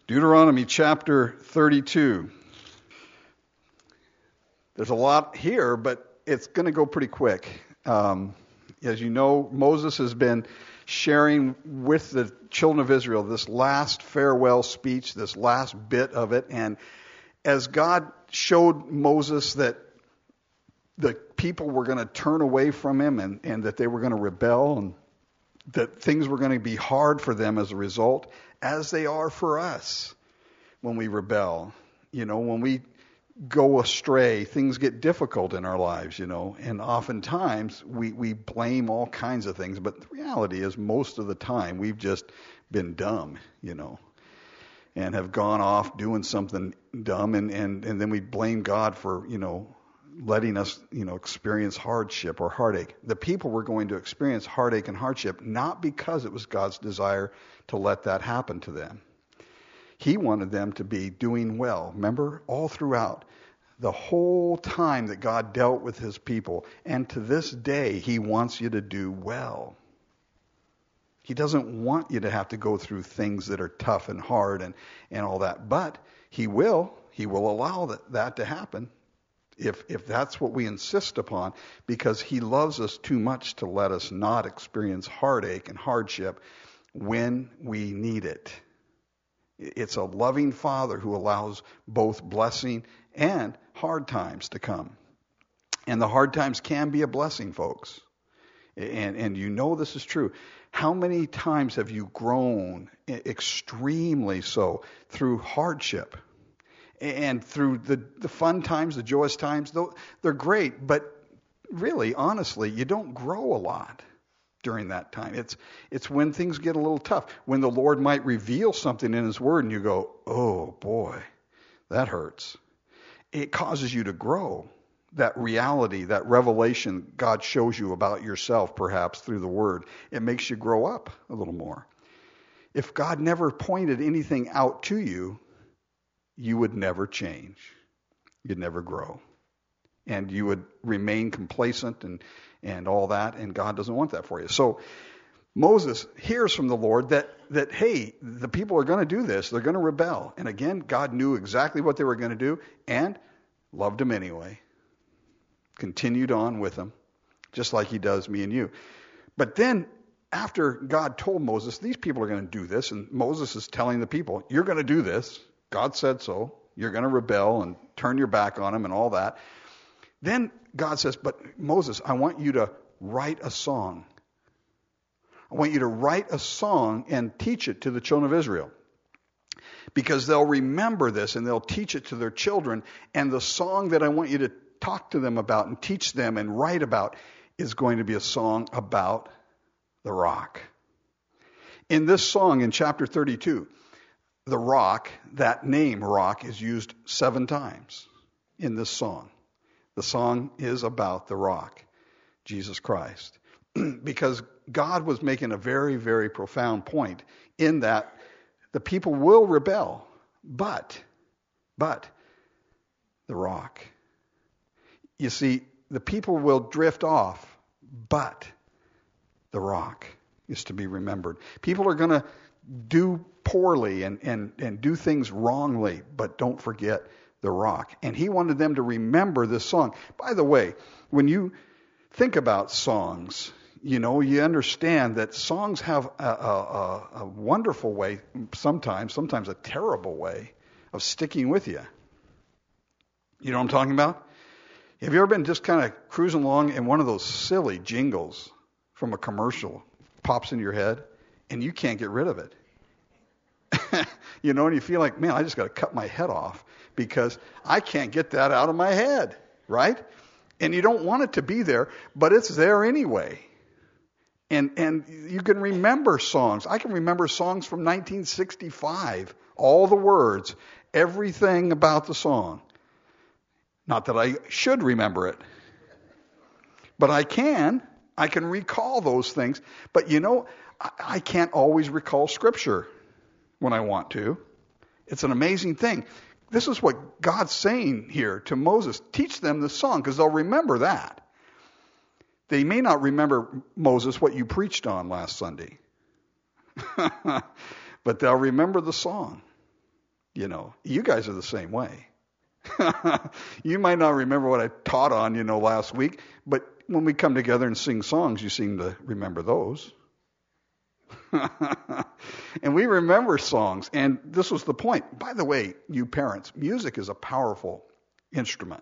Deuteronomy chapter 32. There's a lot here, but it's going to go pretty quick. As you know, Moses has been sharing with the children of Israel this last farewell speech, this last bit of it. And as God showed Moses that the people were going to turn away from him and that they were going to rebel and that things were going to be hard for them as a result, as they are for us when we rebel. You know, when we go astray, things get difficult in our lives, and oftentimes we blame all kinds of things, but the reality is most of the time we've just been dumb, and have gone off doing something dumb, and then we blame God for, letting us, experience hardship or heartache. The people were going to experience heartache and hardship, not because it was God's desire to let that happen to them. He wanted them to be doing well. Remember, all throughout the whole time that God dealt with his people, and to this day, he wants you to do well. He doesn't want you to have to go through things that are tough and hard and all that, but he will allow that to happen if that's what we insist upon, because he loves us too much to let us not experience heartache and hardship when we need it. It's a loving Father who allows both blessing and hard times to come. And the hard times can be a blessing, folks. And this is true. How many times have you grown extremely so through hardship? And through the fun times, the joyous times, they're great, but really, honestly, you don't grow a lot during that time. It's when things get a little tough, when the Lord might reveal something in his word and you go, oh boy, that hurts. It causes you to grow. That reality, that revelation God shows you about yourself, perhaps through the word, it makes you grow up a little more. If God never pointed anything out to you, you would never change. You'd never grow. And you would remain complacent and all that, and God doesn't want that for you. So Moses hears from the Lord that hey, the people are going to do this. They're going to rebel. And again, God knew exactly what they were going to do and loved them anyway. Continued on with them, just like he does me and you. But then after God told Moses, these people are going to do this, and Moses is telling the people, you're going to do this. God said so. You're going to rebel and turn your back on him and all that. Then God says, but Moses, I want you to write a song. I want you to write a song and teach it to the children of Israel. Because they'll remember this and they'll teach it to their children. And the song that I want you to talk to them about and teach them and write about is going to be a song about the rock. In this song, in chapter 32, the rock, that name rock, is used 7 times in this song. The song is about the rock, Jesus Christ. Because God was making a very, very profound point in that the people will rebel, but the rock. You see, the people will drift off, but the rock is to be remembered. People are going to do poorly and do things wrongly, but don't forget the rock. And he wanted them to remember this song. By the way, when you think about songs, you understand that songs have a wonderful way, sometimes a terrible way of sticking with you. You know what I'm talking about? Have you ever been just kind of cruising along and one of those silly jingles from a commercial pops in your head and you can't get rid of it? And you feel like, man, I just got to cut my head off because I can't get that out of my head, right? And you don't want it to be there, but it's there anyway. And you can remember songs. I can remember songs from 1965, all the words, everything about the song. Not that I should remember it, but I can recall those things. But I can't always recall Scripture when I want to. It's an amazing thing. This is what God's saying here to Moses. Teach them the song because they'll remember that. They may not remember, Moses, what you preached on last Sunday. But they'll remember the song. You guys are the same way. You might not remember what I taught on, last week, but when we come together and sing songs, you seem to remember those. And we remember songs, and this was the point. By the way, you parents, music is a powerful instrument.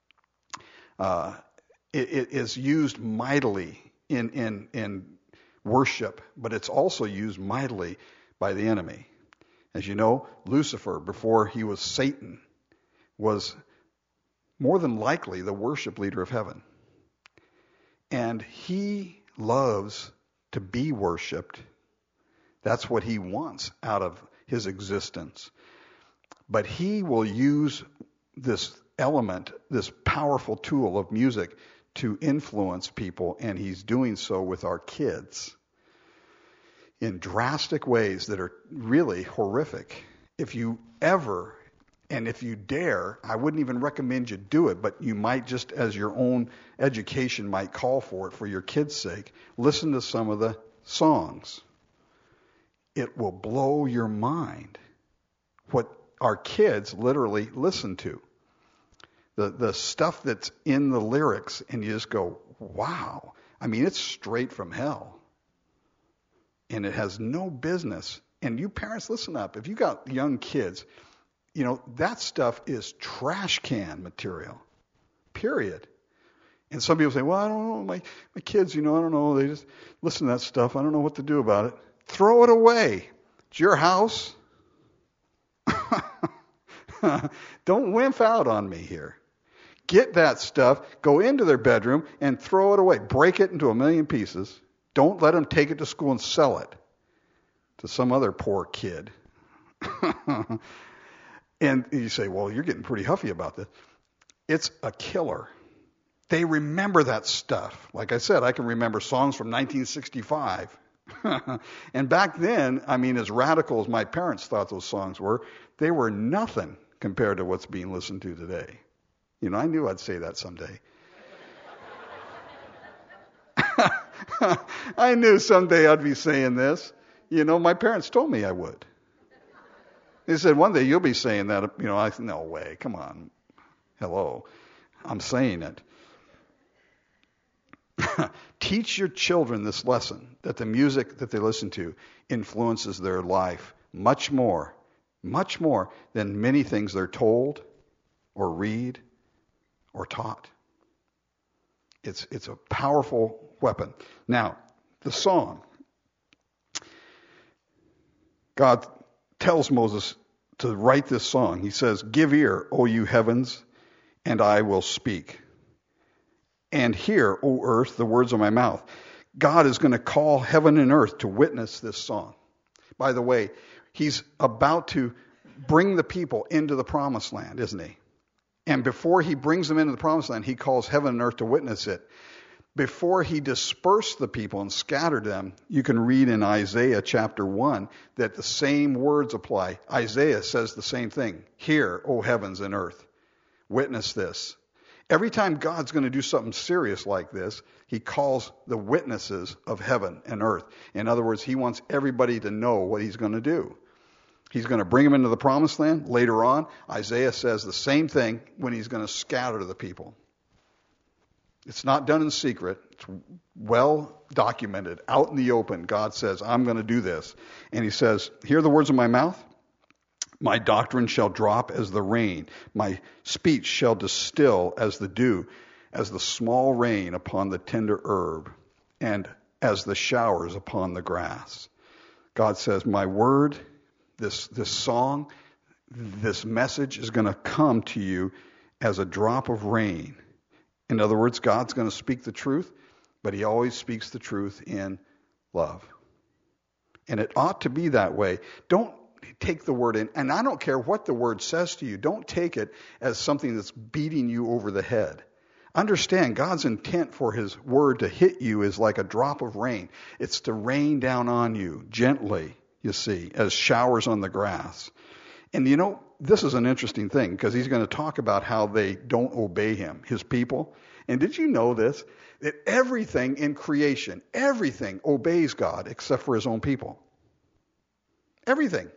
It is used mightily in worship, but it's also used mightily by the enemy. As you know, Lucifer, before he was Satan, was more than likely the worship leader of heaven. And he loves to be worshiped. That's what he wants out of his existence. But he will use this element, this powerful tool of music, to influence people, and he's doing so with our kids in drastic ways that are really horrific. If you ever, and if you dare, I wouldn't even recommend you do it, but you might, just as your own education might call for it, for your kids' sake, listen to some of the songs. It will blow your mind what our kids literally listen to. The stuff that's in the lyrics, and you just go, wow. I mean, it's straight from hell. And it has no business. And you parents, listen up. If you got young kids, that stuff is trash can material. Period. And some people say, well, I don't know, my kids, I don't know, they just listen to that stuff. I don't know what to do about it. Throw it away. It's your house. Don't wimp out on me here. Get that stuff, go into their bedroom, and throw it away. Break it into a million pieces. Don't let them take it to school and sell it to some other poor kid. And you say, well, you're getting pretty huffy about this. It's a killer. They remember that stuff. Like I said, I can remember songs from 1965. And back then, as radical as my parents thought those songs were, they were nothing compared to what's being listened to today. I knew I'd say that someday. I knew someday I'd be saying this. My parents told me I would. They said, one day you'll be saying that. I said, no way. Come on. Hello. I'm saying it. Teach your children this lesson, that the music that they listen to influences their life much more than many things they're told or read or taught. It's a powerful weapon. Now, the song. God tells Moses to write this song. He says, give ear, O you heavens, and I will speak. And hear, O earth, the words of my mouth. God is going to call heaven and earth to witness this song. By the way, he's about to bring the people into the promised land, isn't he? And before he brings them into the promised land, he calls heaven and earth to witness it. Before he dispersed the people and scattered them, you can read in Isaiah chapter 1 that the same words apply. Isaiah says the same thing. Hear, O heavens and earth. Witness this. Every time God's going to do something serious like this, he calls the witnesses of heaven and earth. In other words, he wants everybody to know what he's going to do. He's going to bring them into the promised land. Later on, Isaiah says the same thing when he's going to scatter the people. It's not done in secret. It's well documented. Out in the open, God says, I'm going to do this. And he says, hear the words of my mouth. My doctrine shall drop as the rain. My speech shall distill as the dew, as the small rain upon the tender herb, and as the showers upon the grass. God says, my word, this song, this message is going to come to you as a drop of rain. In other words, God's going to speak the truth, but he always speaks the truth in love. And it ought to be that way. Don't take the word in, and I don't care what the word says to you. Don't take it as something that's beating you over the head. Understand, God's intent for his word to hit you is like a drop of rain. It's to rain down on you gently, you see, as showers on the grass. And this is an interesting thing, because he's going to talk about how they don't obey him, his people. And did you know this? That everything in creation, everything obeys God except for his own people. Everything.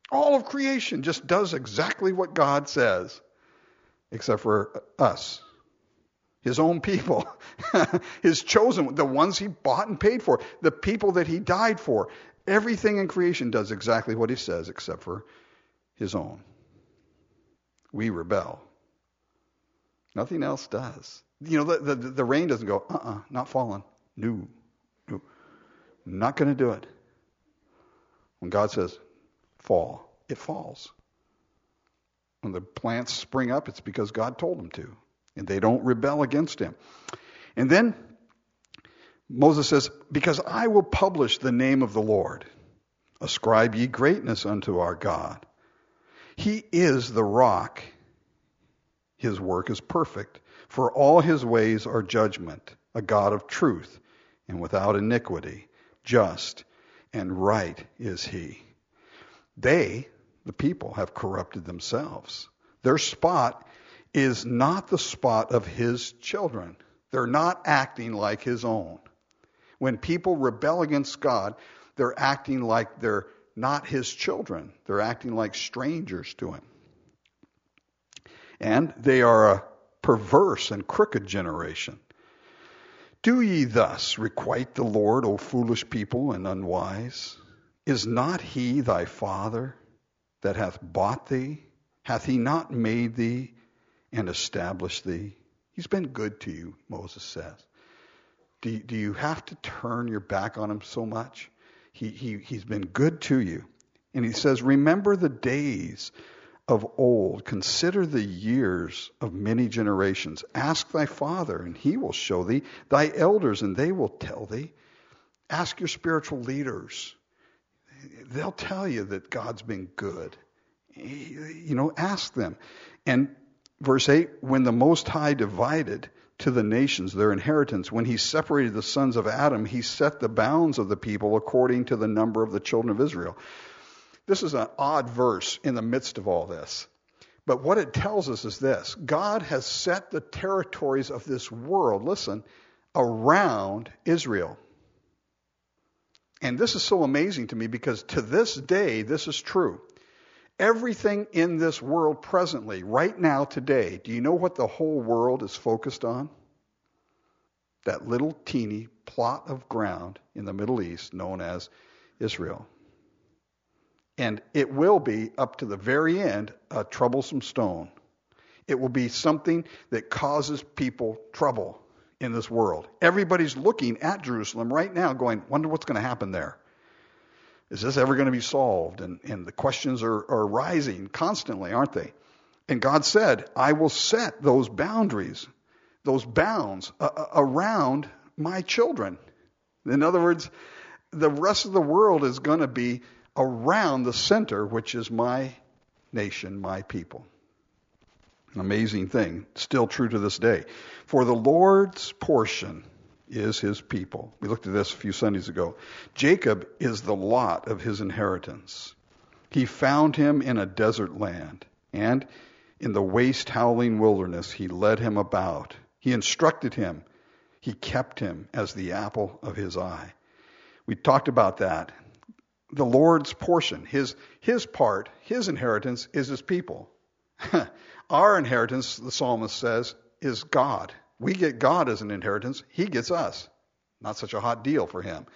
All of creation just does exactly what God says, except for us, his own people, his chosen, the ones he bought and paid for, the people that he died for. Everything in creation does exactly what he says, except for his own. We rebel. Nothing else does. You know, the rain doesn't go, not falling. No. Not going to do it. When God says, fall, it falls. When the plants spring up, it's because God told them to. And they don't rebel against him. And then Moses says, because I will publish the name of the Lord. Ascribe ye greatness unto our God. He is the rock. His work is perfect. For all his ways are judgment, a God of truth, and without iniquity, just and right is he. They, the people, have corrupted themselves. Their spot is not the spot of his children. They're not acting like his own. When people rebel against God, they're acting like they're not his children. They're acting like strangers to him. And they are a perverse and crooked generation. Do ye thus requite the Lord, O foolish people and unwise? Is not he thy father that hath bought thee? Hath he not made thee and established thee? He's been good to you, Moses says. Do you have to turn your back on him so much? He's been good to you. And he says, remember the days of old. Consider the years of many generations. Ask thy father, and he will show thee. Thy elders, and they will tell thee. Ask your spiritual leaders. They'll tell you that God's been good. You know, ask them. And verse 8, when the Most High divided to the nations their inheritance, when he separated the sons of Adam, he set the bounds of the people according to the number of the children of Israel. This is an odd verse in the midst of all this. But what it tells us is this. God has set the territories of this world, listen, around Israel. And this is so amazing to me because to this day, this is true. Everything in this world presently, right now, today, do you know what the whole world is focused on? That little teeny plot of ground in the Middle East known as Israel. And it will be, up to the very end, a troublesome stone. It will be something that causes people trouble in this world. Everybody's looking at Jerusalem right now going, wonder what's going to happen there. Is this ever going to be solved? And the questions are rising constantly, aren't they? And God said, I will set those boundaries, those bounds around my children. In other words, the rest of the world is going to be around the center, which is my nation, my people. An amazing thing, still true to this day. For the Lord's portion is his people. We looked at this a few Sundays ago. Jacob is the lot of his inheritance. He found him in a desert land, and in the waste howling wilderness he led him about. He instructed him. He kept him as the apple of his eye. We talked about that. The Lord's portion, his part, his inheritance is his people. Our inheritance, the psalmist says, is God. We get God as an inheritance. He gets us. Not such a hot deal for him.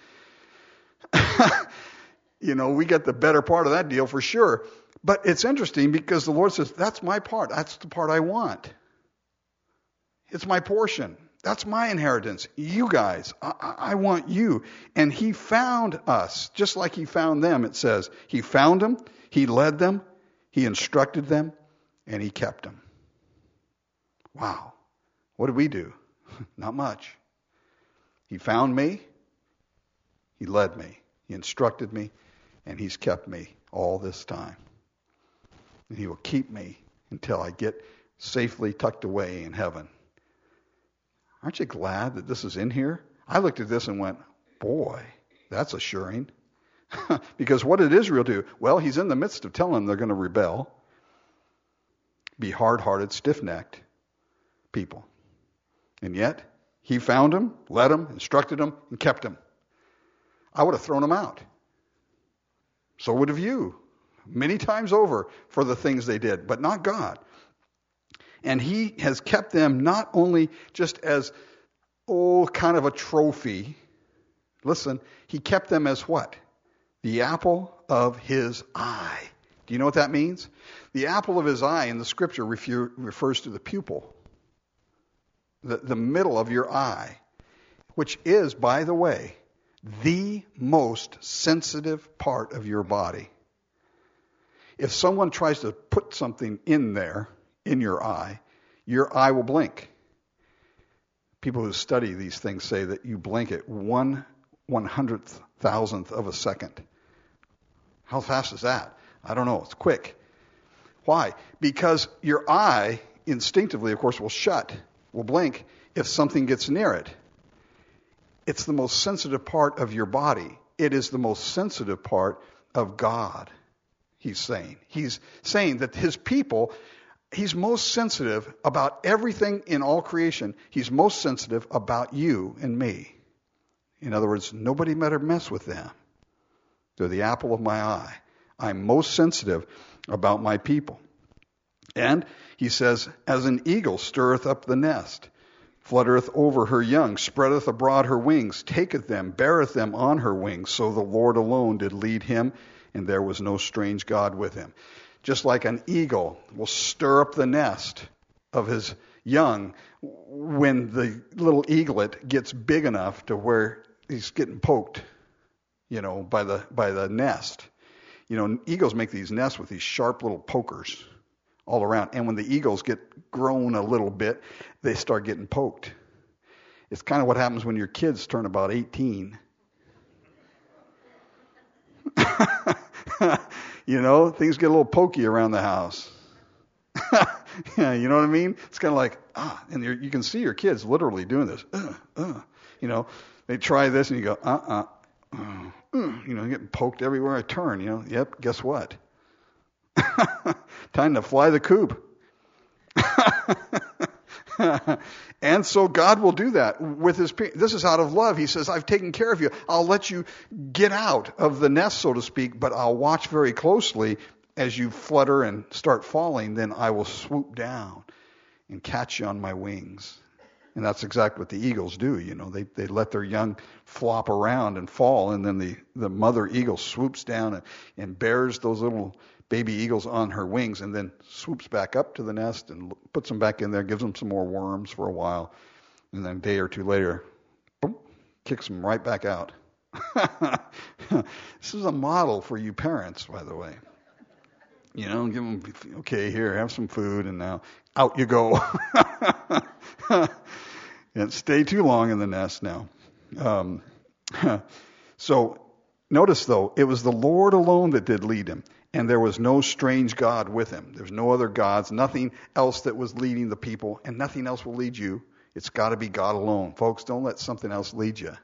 You know, we get the better part of that deal for sure. But it's interesting because the Lord says, that's my part. That's the part I want. It's my portion. That's my inheritance. You guys, I want you. And he found us, just like he found them, it says. He found them, he led them, he instructed them, and he kept them. Wow. What did we do? Not much. He found me, he led me, he instructed me, and he's kept me all this time. And he will keep me until I get safely tucked away in heaven. Aren't you glad that this is in here? I looked at this and went, boy, that's assuring. Because what did Israel do? Well, he's in the midst of telling them they're going to rebel, be hard-hearted, stiff-necked people. And yet, he found them, led them, instructed them, and kept them. I would have thrown them out. So would have you. many times over for the things they did, but not God. And he has kept them not only just as, kind of a trophy. Listen, he kept them as what? The apple of his eye. Do you know what that means? The apple of his eye in the scripture refers to the pupil, the middle of your eye, which is, by the way, the most sensitive part of your body. If someone tries to put something in there, in your eye will blink. People who study these things say that you blink at 1/100,000th of a second. How fast is that? I don't know. It's quick. Why? Because your eye instinctively, of course, will blink if something gets near it. It's the most sensitive part of your body. It is the most sensitive part of God, he's saying. He's saying that his people, he's most sensitive about everything in all creation. He's most sensitive about you and me. In other words, nobody better mess with them. They're the apple of my eye. I'm most sensitive about my people. And he says, as an eagle stirreth up the nest, fluttereth over her young, spreadeth abroad her wings, taketh them, beareth them on her wings. So the Lord alone did lead him, and there was no strange God with him. Just like an eagle will stir up the nest of his young when the little eaglet gets big enough to where he's getting poked, by the nest. Eagles make these nests with these sharp little pokers all around. And when the eagles get grown a little bit, they start getting poked. It's kind of what happens when your kids turn about 18. Things get a little pokey around the house. Yeah, you know what I mean? It's kind of like, and you can see your kids literally doing this. They try this and you go, getting poked everywhere I turn. Yep, guess what? Time to fly the coop. And so God will do that with his people. This is out of love. He says, I've taken care of you. I'll let you get out of the nest, so to speak, but I'll watch very closely as you flutter and start falling. Then I will swoop down and catch you on my wings. And that's exactly what the eagles do. They let their young flop around and fall, and then the mother eagle swoops down and bears those little baby eagles on her wings, and then swoops back up to the nest and puts them back in there, gives them some more worms for a while, and then a day or two later, boom, kicks them right back out. This is a model for you parents, by the way. Give them, okay, here, have some food, and now out you go. And stay too long in the nest now. So notice, though, it was the Lord alone that did lead him. And there was no strange God with him. There's no other gods, nothing else that was leading the people, and nothing else will lead you. It's got to be God alone. Folks, don't let something else lead you.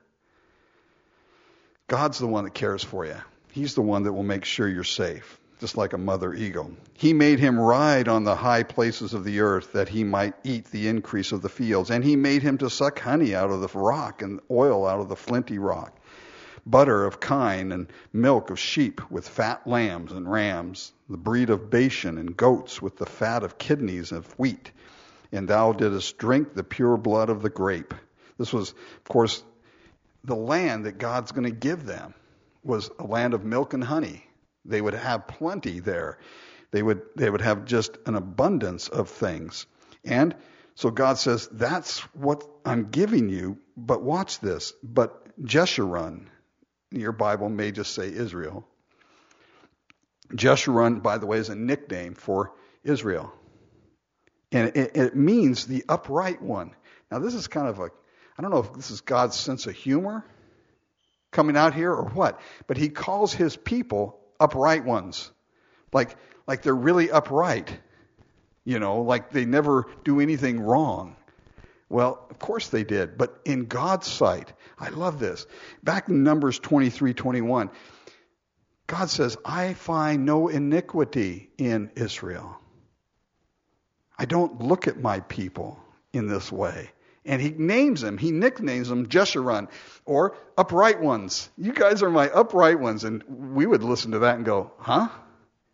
God's the one that cares for you. He's the one that will make sure you're safe, just like a mother eagle. He made him ride on the high places of the earth, that he might eat the increase of the fields. And he made him to suck honey out of the rock and oil out of the flinty rock, butter of kine and milk of sheep with fat lambs and rams, the breed of Bashan and goats with the fat of kidneys of wheat. And thou didst drink the pure blood of the grape. This was, of course, the land that God's going to give them was a land of milk and honey. They would have plenty there. They would have just an abundance of things. And so God says, that's what I'm giving you, but watch this. But Jeshurun, your Bible may just say Israel. Jeshurun, by the way, is a nickname for Israel. And it means the upright one. Now, this is kind of I don't know if this is God's sense of humor coming out here or what, but he calls his people upright ones. Like they're really upright. Like they never do anything wrong. Well, of course they did, but in God's sight, I love this. Back in Numbers 23:21, God says, I find no iniquity in Israel. I don't look at my people in this way. And he names them, he nicknames them Jeshurun, or upright ones. You guys are my upright ones. And we would listen to that and go, huh?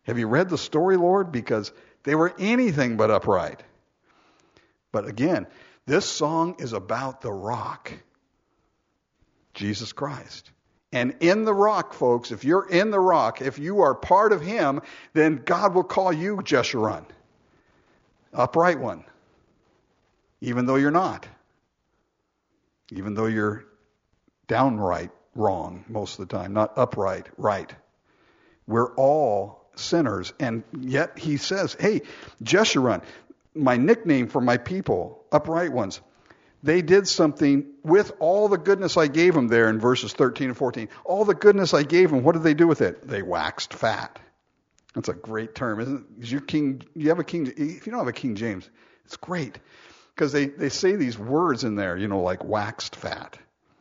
Have you read the story, Lord? Because they were anything but upright. But again, this song is about the rock, Jesus Christ. And in the rock, folks, if you're in the rock, if you are part of him, then God will call you Jeshurun, upright one, even though you're not. Even though you're downright wrong most of the time, not upright, right. We're all sinners. And yet he says, hey, Jeshurun, my nickname for my people, upright ones, they did something with all the goodness I gave them there in verses 13 and 14. All the goodness I gave them, what did they do with it? They waxed fat. That's a great term, isn't it? Is your king, you have a King, if you don't have a King James, it's great. Because they say these words in there, like waxed fat.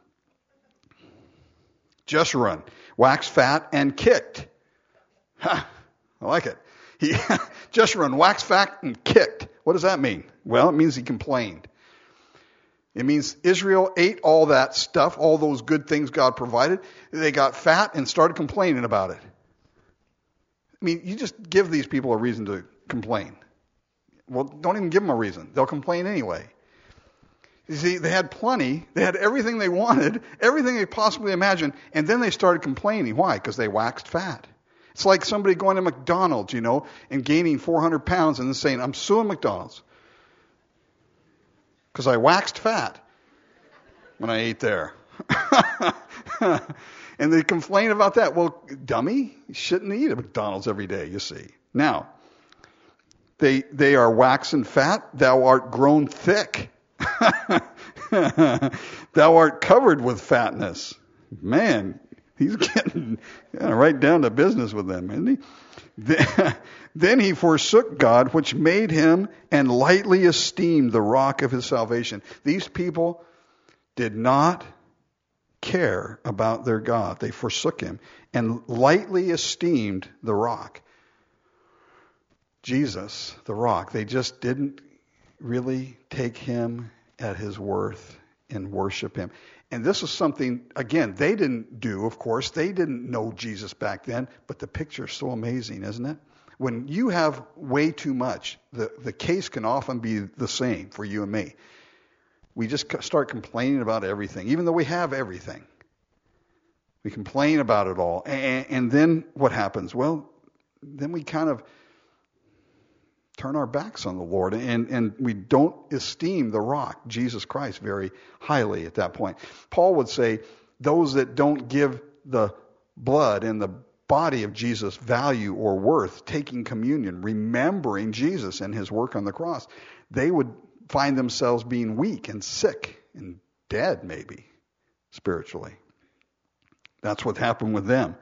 Jeshurun, waxed fat and kicked. Ha, I like it. Jeshurun, waxed fat and kicked. What does that mean? Well, it means he complained. It means Israel ate all that stuff, all those good things God provided. They got fat and started complaining about it. I mean, you just give these people a reason to complain. Well, don't even give them a reason. They'll complain anyway. You see, they had plenty. They had everything they wanted, everything they possibly imagined, and then they started complaining. Why? Because they waxed fat. It's like somebody going to McDonald's, and gaining 400 pounds and then saying, I'm suing McDonald's because I waxed fat when I ate there. And they complain about that. Well, dummy, you shouldn't eat at McDonald's every day, you see. Now, they are waxen fat. Thou art grown thick. Thou art covered with fatness. Man, he's getting right down to business with them, isn't he? Then he forsook God, which made him, and lightly esteemed the rock of his salvation. These people did not care about their God. They forsook him and lightly esteemed the rock. Jesus, the rock. They just didn't really take him at his worth and worship him. And this is something, again, they didn't do, of course. They didn't know Jesus back then, but the picture is so amazing, isn't it? When you have way too much, the case can often be the same for you and me. We just start complaining about everything, even though we have everything. We complain about it all. And then what happens? Well, then we kind of turn our backs on the Lord, and we don't esteem the rock, Jesus Christ, very highly at that point. Paul would say, those that don't give the blood and the body of Jesus value or worth, taking communion, remembering Jesus and his work on the cross, they would find themselves being weak and sick and dead, maybe, spiritually. That's what happened with them.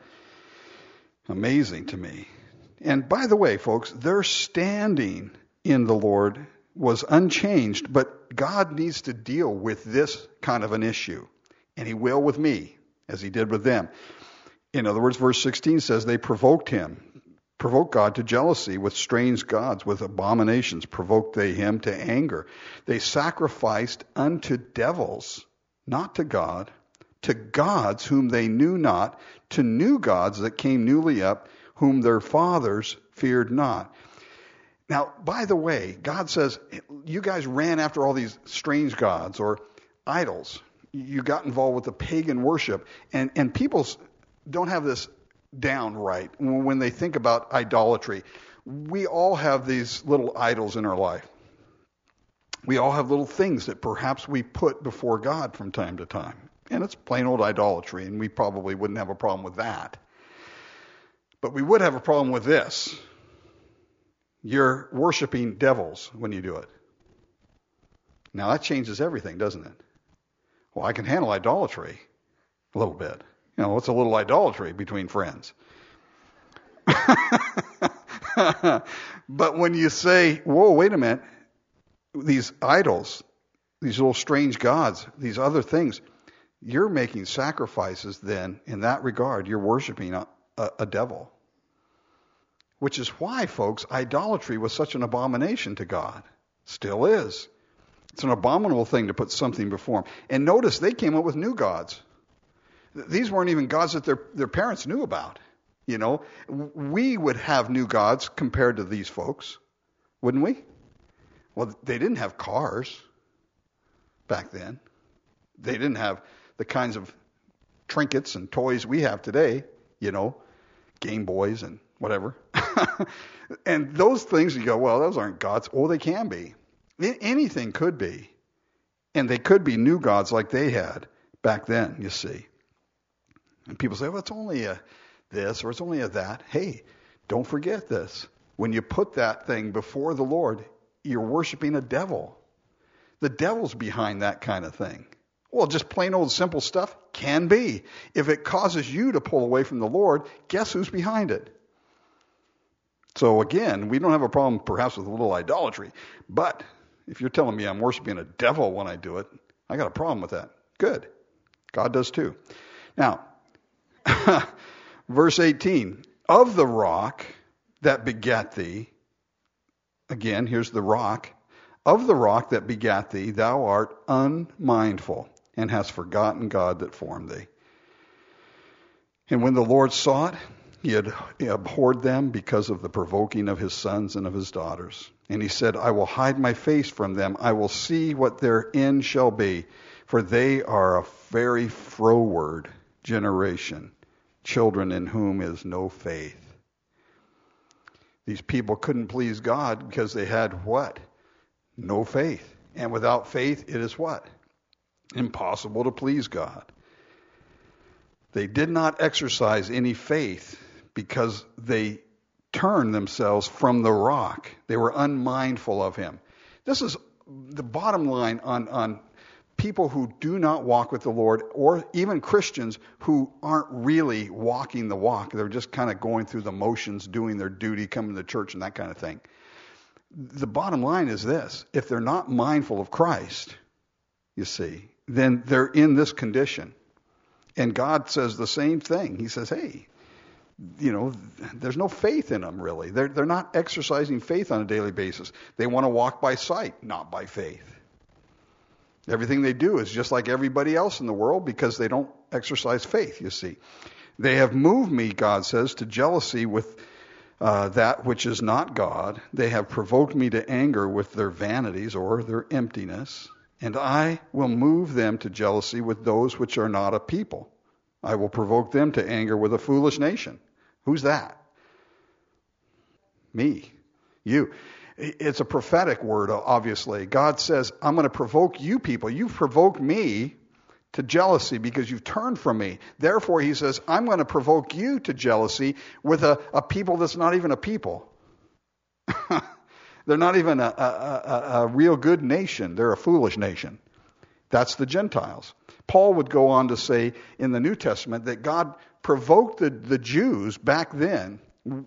Amazing to me. And by the way, folks, their standing in the Lord was unchanged, but God needs to deal with this kind of an issue. And he will with me, as he did with them. In other words, verse 16 says they provoked God to jealousy with strange gods, with abominations, provoked they him to anger. They sacrificed unto devils, not to God, to gods whom they knew not, to new gods that came newly up, whom their fathers feared not. Now, by the way, God says, you guys ran after all these strange gods or idols. You got involved with the pagan worship. And people don't have this down right when they think about idolatry. We all have these little idols in our life. We all have little things that perhaps we put before God from time to time. And it's plain old idolatry, and we probably wouldn't have a problem with that. But we would have a problem with this. You're worshiping devils when you do it. Now that changes everything, doesn't it? Well, I can handle idolatry a little bit. What's a little idolatry between friends? But when you say, whoa, wait a minute, these idols, these little strange gods, these other things, you're making sacrifices then in that regard. You're worshiping a devil. Which is why, folks, idolatry was such an abomination to God. Still is. It's an abominable thing to put something before him. And notice they came up with new gods. These weren't even gods that their parents knew about. We would have new gods compared to these folks, wouldn't we? Well, they didn't have cars back then. They didn't have the kinds of trinkets and toys we have today, Game Boys and whatever. And those things, you go, well, those aren't gods. Oh, they can be. Anything could be. And they could be new gods like they had back then, you see. And people say, well, it's only a this or it's only a that. Hey, don't forget this. When you put that thing before the Lord, you're worshiping a devil. The devil's behind that kind of thing. Well, just plain old simple stuff can be. If it causes you to pull away from the Lord, guess who's behind it? So again, we don't have a problem perhaps with a little idolatry. But if you're telling me I'm worshiping a devil when I do it, I got a problem with that. Good. God does too. Now, verse 18, of the rock that begat thee, again, here's the rock, of the rock that begat thee, thou art unmindful, and hast forgotten God that formed thee. And when the Lord saw it, he abhorred them because of the provoking of his sons and of his daughters. And he said, I will hide my face from them. I will see what their end shall be. For they are a very froward generation, children in whom is no faith. These people couldn't please God because they had what? No faith. And without faith, it is what? Impossible to please God. They did not exercise any faith because they turned themselves from the rock. They were unmindful of him. This is the bottom line on people who do not walk with the Lord, or even Christians who aren't really walking the walk. They're just kind of going through the motions, doing their duty, coming to church and that kind of thing. The bottom line is this. If they're not mindful of Christ, you see, then they're in this condition. And God says the same thing. He says, hey, there's no faith in them, really. They're not exercising faith on a daily basis. They want to walk by sight, not by faith. Everything they do is just like everybody else in the world because they don't exercise faith, you see. They have moved me, God says, to jealousy with that which is not God. They have provoked me to anger with their vanities or their emptiness. And I will move them to jealousy with those which are not a people. I will provoke them to anger with a foolish nation. Who's that? Me. You. It's a prophetic word, obviously. God says, I'm going to provoke you people. You've provoked me to jealousy because you've turned from me. Therefore, he says, I'm going to provoke you to jealousy with a people that's not even a people. They're not even a real good nation. They're a foolish nation. That's the Gentiles. Paul would go on to say in the New Testament that God provoked the Jews back then,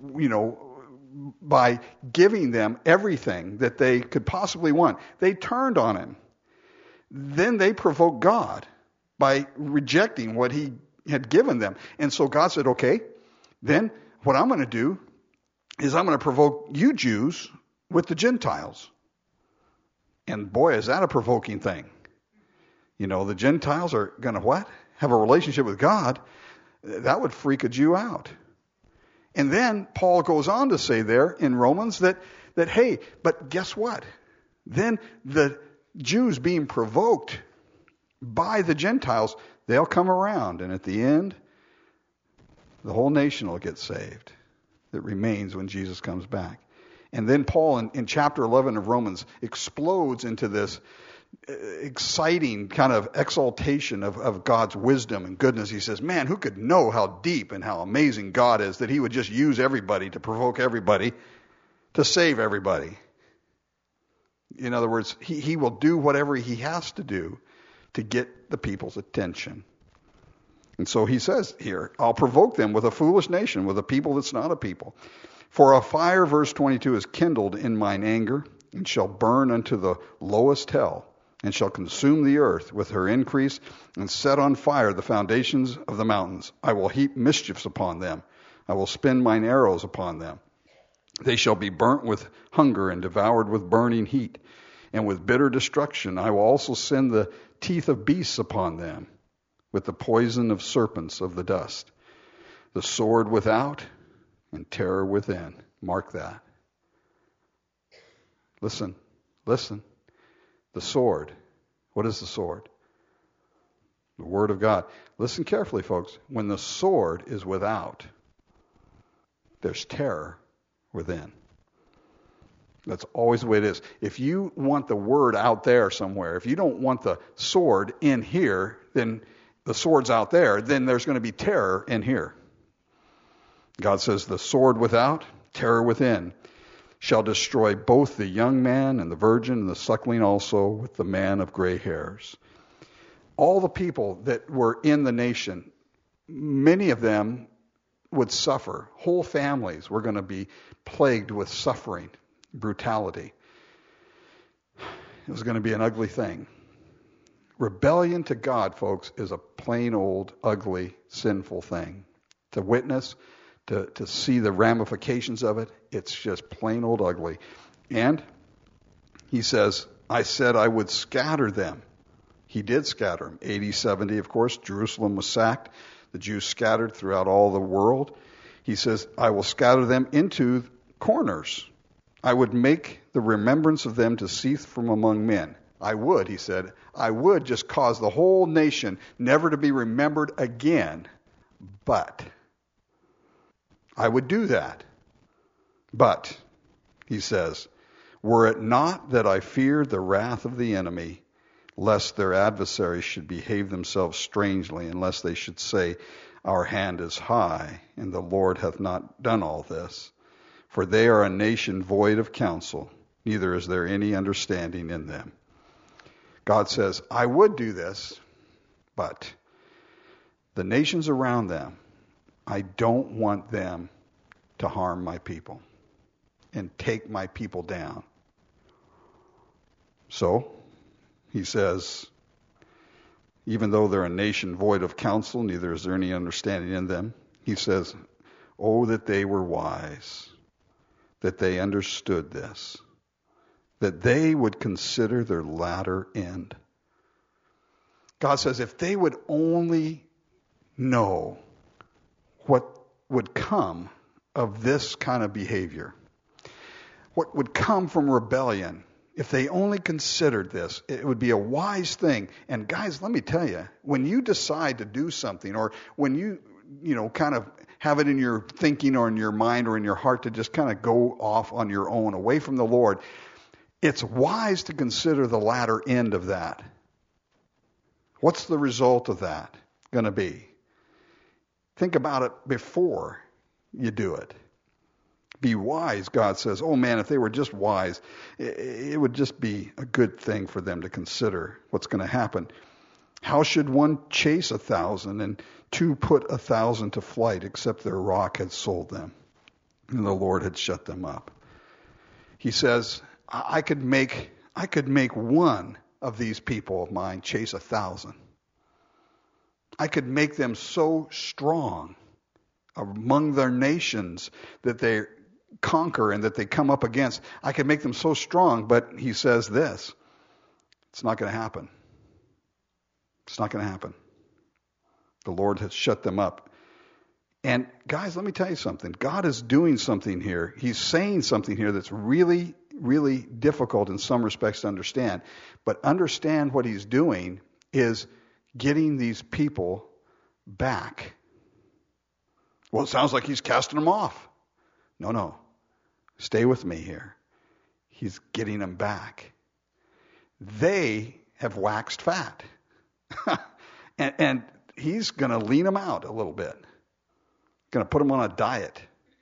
by giving them everything that they could possibly want. They turned on him. Then they provoked God by rejecting what he had given them. And so God said, okay, then what I'm going to do is I'm going to provoke you Jews with the Gentiles. And boy, is that a provoking thing. The Gentiles are going to what? Have a relationship with God. That would freak a Jew out. And then Paul goes on to say there in Romans that hey, but guess what? Then the Jews being provoked by the Gentiles, they'll come around. And at the end, the whole nation will get saved. That remains when Jesus comes back. And then Paul in chapter 11 of Romans explodes into this exciting kind of exaltation of God's wisdom and goodness. He says, man, who could know how deep and how amazing God is that he would just use everybody to provoke everybody to save everybody. In other words, he will do whatever he has to do to get the people's attention. And so he says here, I'll provoke them with a foolish nation, with a people that's not a people. For a fire, verse 22, is kindled in mine anger, and shall burn unto the lowest hell, and shall consume the earth with her increase, and set on fire the foundations of the mountains. I will heap mischiefs upon them. I will spin mine arrows upon them. They shall be burnt with hunger and devoured with burning heat, and with bitter destruction. I will also send the teeth of beasts upon them, with the poison of serpents of the dust. The sword without and terror within. Mark that. Listen. The sword. What is the sword? The Word of God. Listen carefully, folks. When the sword is without, there's terror within. That's always the way it is. If you want the Word out there somewhere, if you don't want the sword in here, then the sword's out there, then there's going to be terror in here. God says, the sword without, terror within, shall destroy both the young man and the virgin and the suckling also with the man of gray hairs. All the people that were in the nation, many of them would suffer. Whole families were going to be plagued with suffering, brutality. It was going to be an ugly thing. Rebellion to God, folks, is a plain old, ugly, sinful thing. To witness, to see the ramifications of it, it's just plain old ugly. And he says, I said I would scatter them. He did scatter them. AD 70, of course, Jerusalem was sacked. The Jews scattered throughout all the world. He says, I will scatter them into corners. I would make the remembrance of them to cease from among men. I would, he said, I would just cause the whole nation never to be remembered again. But I would do that. But, he says, were it not that I feared the wrath of the enemy, lest their adversaries should behave themselves strangely, and lest they should say, our hand is high, and the Lord hath not done all this. For they are a nation void of counsel, neither is there any understanding in them. God says, I would do this, but the nations around them, I don't want them to harm my people and take my people down. So, he says, even though they're a nation void of counsel, neither is there any understanding in them. He says, oh, that they were wise, that they understood this, that they would consider their latter end. God says, if they would only know what would come of this kind of behavior, what would come from rebellion, if they only considered this, it would be a wise thing. And guys, let me tell you, when you decide to do something, or when you kind of have it in your thinking or in your mind or in your heart to just kind of go off on your own, away from the Lord, it's wise to consider the latter end of that. What's the result of that going to be? Think about it before you do it. Be wise, God says. Oh man, if they were just wise, it would just be a good thing for them to consider what's going to happen. How should one chase 1,000 and two put 1,000 to flight, except their rock had sold them and the Lord had shut them up? He says, I could make one of these people of mine chase 1,000. I could make them so strong among their nations that they conquer and that they come up against. I could make them so strong, but he says this, it's not going to happen. It's not going to happen. The Lord has shut them up. And guys, let me tell you something. God is doing something here. He's saying something here that's really, really difficult in some respects to understand. But understand what he's doing is getting these people back. Well, it sounds like he's casting them off. No. Stay with me here. He's getting them back. They have waxed fat. and he's going to lean them out a little bit. Going to put them on a diet.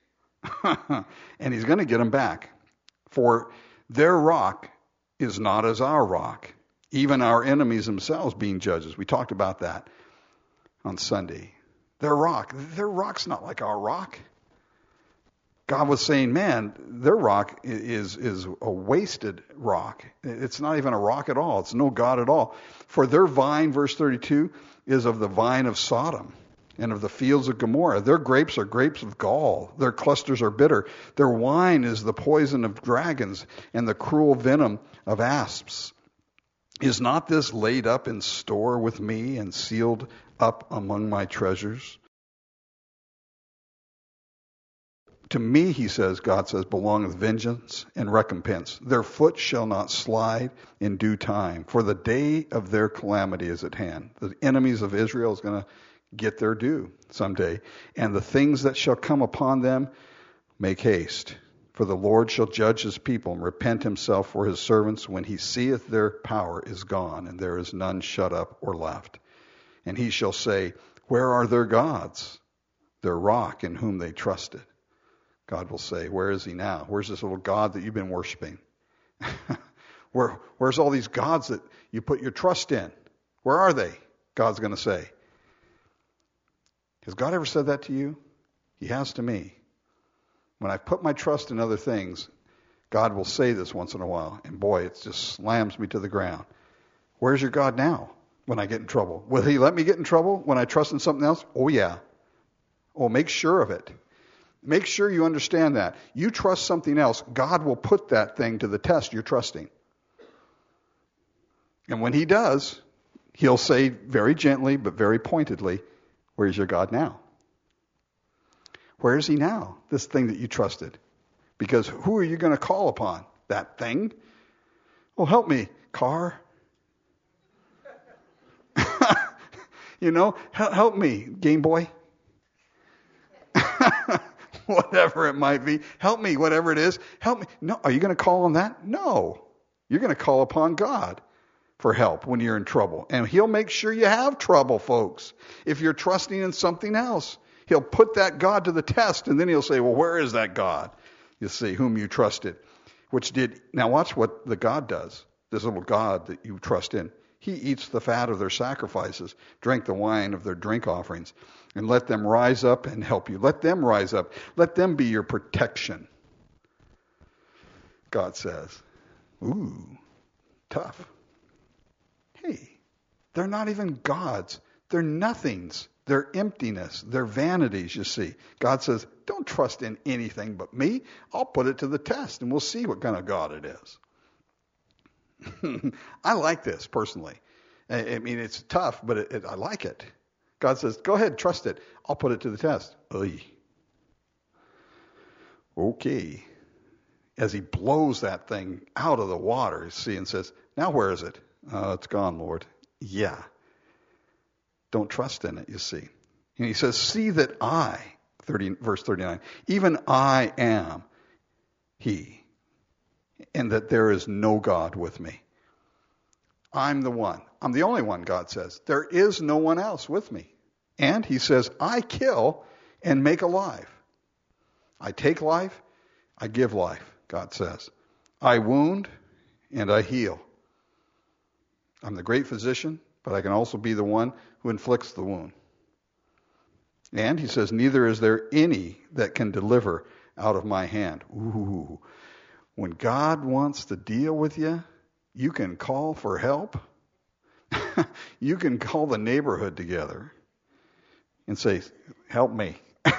And he's going to get them back. For their rock is not as our rock. Even our enemies themselves being judges. We talked about that on Sunday. Their rock's not like our rock. God was saying, man, their rock is a wasted rock. It's not even a rock at all. It's no God at all. For their vine, verse 32, is of the vine of Sodom and of the fields of Gomorrah. Their grapes are grapes of gall. Their clusters are bitter. Their wine is the poison of dragons and the cruel venom of asps. Is not this laid up in store with me and sealed up among my treasures? To me, he says, God says, belongeth vengeance and recompense. Their foot shall not slide in due time, for the day of their calamity is at hand. The enemies of Israel is going to get their due someday. And the things that shall come upon them, make haste. For the Lord shall judge his people and repent himself for his servants when he seeth their power is gone, and there is none shut up or left. And he shall say, where are their gods, their rock in whom they trusted? God will say, where is he now? Where's this little God that you've been worshiping? Where's all these gods that you put your trust in? Where are they? God's going to say. Has God ever said that to you? He has to me. When I put my trust in other things, God will say this once in a while, and boy, it just slams me to the ground. Where's your God now when I get in trouble? Will he let me get in trouble when I trust in something else? Oh, yeah. Oh, make sure of it. Make sure you understand that. You trust something else, God will put that thing to the test you're trusting. And when he does, he'll say very gently but very pointedly, where's your God now? Where is he now, this thing that you trusted? Because who are you going to call upon? That thing? Oh, help me, car. Help me, Game Boy. Whatever it might be. Help me, whatever it is. Help me. No, are you going to call on that? No. You're going to call upon God for help when you're in trouble. And he'll make sure you have trouble, folks. If you're trusting in something else, he'll put that God to the test, and then he'll say, well, where is that God? You see, whom you trusted. Now watch what the God does. This little God that you trust in. He eats the fat of their sacrifices, drank the wine of their drink offerings, and let them rise up and help you. Let them rise up. Let them be your protection. God says, ooh, tough. Hey, they're not even gods. They're nothings. They're emptiness. They're vanities, you see. God says, don't trust in anything but me. I'll put it to the test, and we'll see what kind of God it is. I like this, personally. I mean, it's tough, but I like it. God says, go ahead, trust it. I'll put it to the test. Oy. Okay. As he blows that thing out of the water, you see, and says, now where is it? It's gone, Lord. Yeah. Don't trust in it, you see. And he says, see that I, verse 39, even I am he, and that there is no God with me. I'm the one. I'm the only one, God says. There is no one else with me. And he says, I kill and make alive. I take life, I give life, God says. I wound and I heal. I'm the great physician, but I can also be the one who inflicts the wound. And he says, neither is there any that can deliver out of my hand. Ooh. When God wants to deal with you, you can call for help. You can call the neighborhood together and say, help me.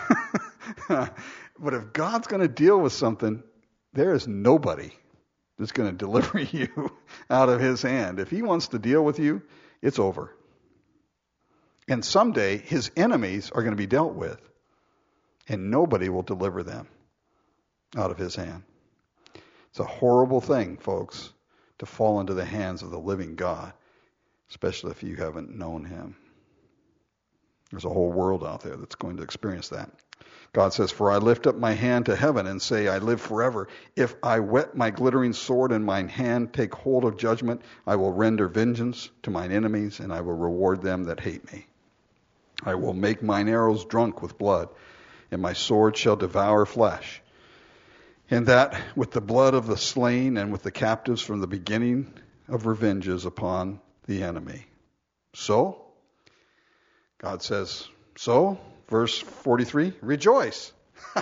But if God's going to deal with something, there is nobody that's going to deliver you out of his hand. If he wants to deal with you, it's over. And someday his enemies are going to be dealt with, and nobody will deliver them out of his hand. It's a horrible thing, folks, to fall into the hands of the living God, especially if you haven't known him. There's a whole world out there that's going to experience that. God says, for I lift up my hand to heaven and say, I live forever. If I whet my glittering sword in mine hand, take hold of judgment, I will render vengeance to mine enemies, and I will reward them that hate me. I will make mine arrows drunk with blood, and my sword shall devour flesh. And that with the blood of the slain and with the captives from the beginning of revenges upon the enemy. So, God says, verse 43, rejoice.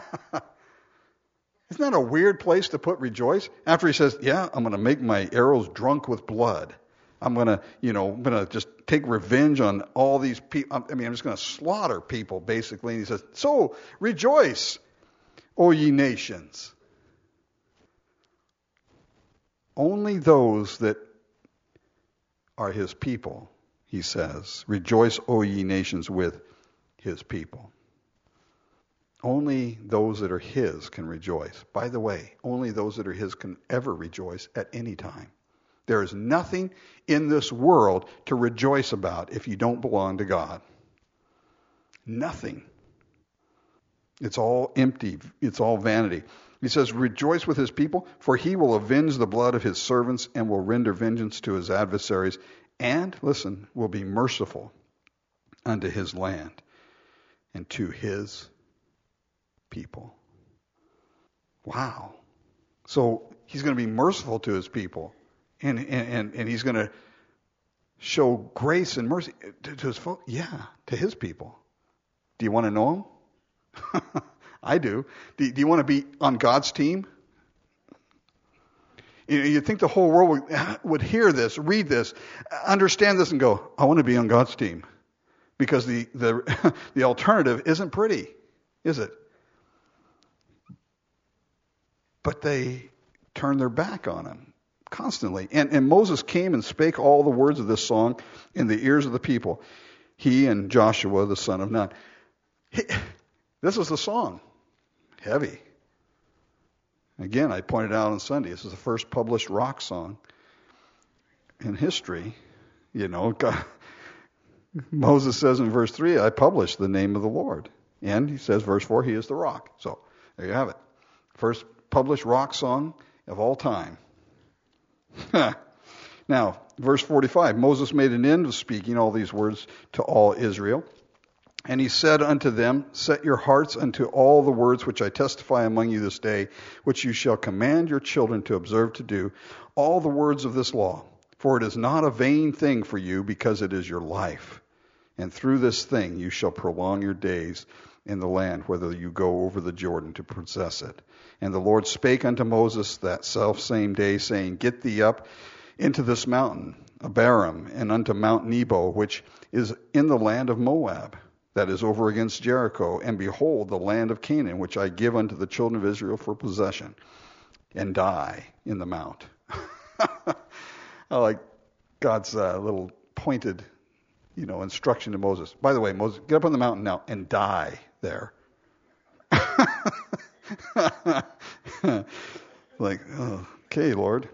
Isn't that a weird place to put rejoice? After he says, yeah, I'm going to make my arrows drunk with blood. I'm going to just take revenge on all these people. I'm just going to slaughter people, basically. And he says, so rejoice, O ye nations. Only those that are his people, he says, rejoice, O ye nations, with his people. Only those that are his can rejoice. By the way, only those that are his can ever rejoice at any time. There is nothing in this world to rejoice about if you don't belong to God. Nothing. It's all empty. It's all vanity. He says, rejoice with his people, for he will avenge the blood of his servants and will render vengeance to his adversaries, and, listen, will be merciful unto his land and to his people. Wow. So he's going to be merciful to his people, and he's going to show grace and mercy to his folks. Yeah, to his people. Do you want to know him? I do. Do you want to be on God's team? You'd think the whole world would hear this, read this, understand this, and go, I want to be on God's team. Because the alternative isn't pretty, is it? But they turn their back on him constantly. And Moses came and spake all the words of this song in the ears of the people. He and Joshua, the son of Nun. This is the song. Heavy. Again, I pointed out on Sunday, this is the first published rock song in history. You know, God, Moses says in verse 3, I published the name of the Lord. And he says, verse 4, he is the rock. So, there you have it. First published rock song of all time. Now, verse 45, Moses made an end of speaking all these words to all Israel. And he said unto them, set your hearts unto all the words which I testify among you this day, which you shall command your children to observe to do, all the words of this law. For it is not a vain thing for you, because it is your life. And through this thing you shall prolong your days in the land, whether you go over the Jordan to possess it. And the Lord spake unto Moses that selfsame day, saying, get thee up into this mountain, Abarim, and unto Mount Nebo, which is in the land of Moab, that is over against Jericho, and behold, the land of Canaan, which I give unto the children of Israel for possession, and die in the mount. I like God's little pointed, instruction to Moses. By the way, Moses, get up on the mountain now and die there. Like, okay, Lord.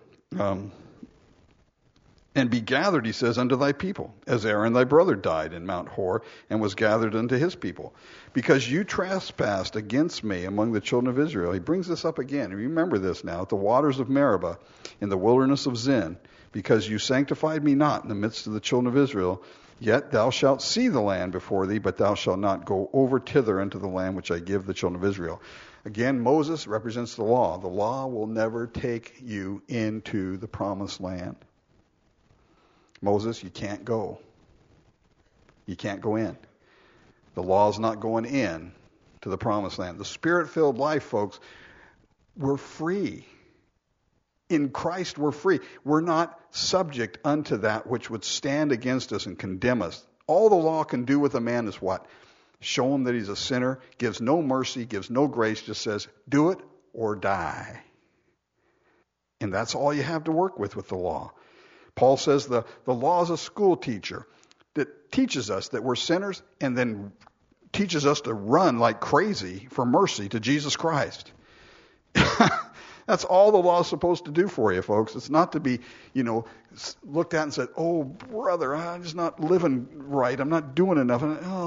And be gathered, he says, unto thy people, as Aaron thy brother died in Mount Hor, and was gathered unto his people. Because you trespassed against me among the children of Israel. He brings this up again. Remember this now, at the waters of Meribah, in the wilderness of Zin, because you sanctified me not in the midst of the children of Israel, yet thou shalt see the land before thee, but thou shalt not go over thither into the land which I give the children of Israel. Again, Moses represents the law. The law will never take you into the promised land. Moses, you can't go. You can't go in. The law is not going in to the promised land. The Spirit-filled life, folks, we're free. In Christ, we're free. We're not subject unto that which would stand against us and condemn us. All the law can do with a man is what? Show him that he's a sinner, gives no mercy, gives no grace, just says, do it or die. And that's all you have to work with the law. Paul says the law is a school teacher that teaches us that we're sinners and then teaches us to run like crazy for mercy to Jesus Christ. That's all the law is supposed to do for you, folks. It's not to be, looked at and said, oh, brother, I'm just not living right. I'm not doing enough.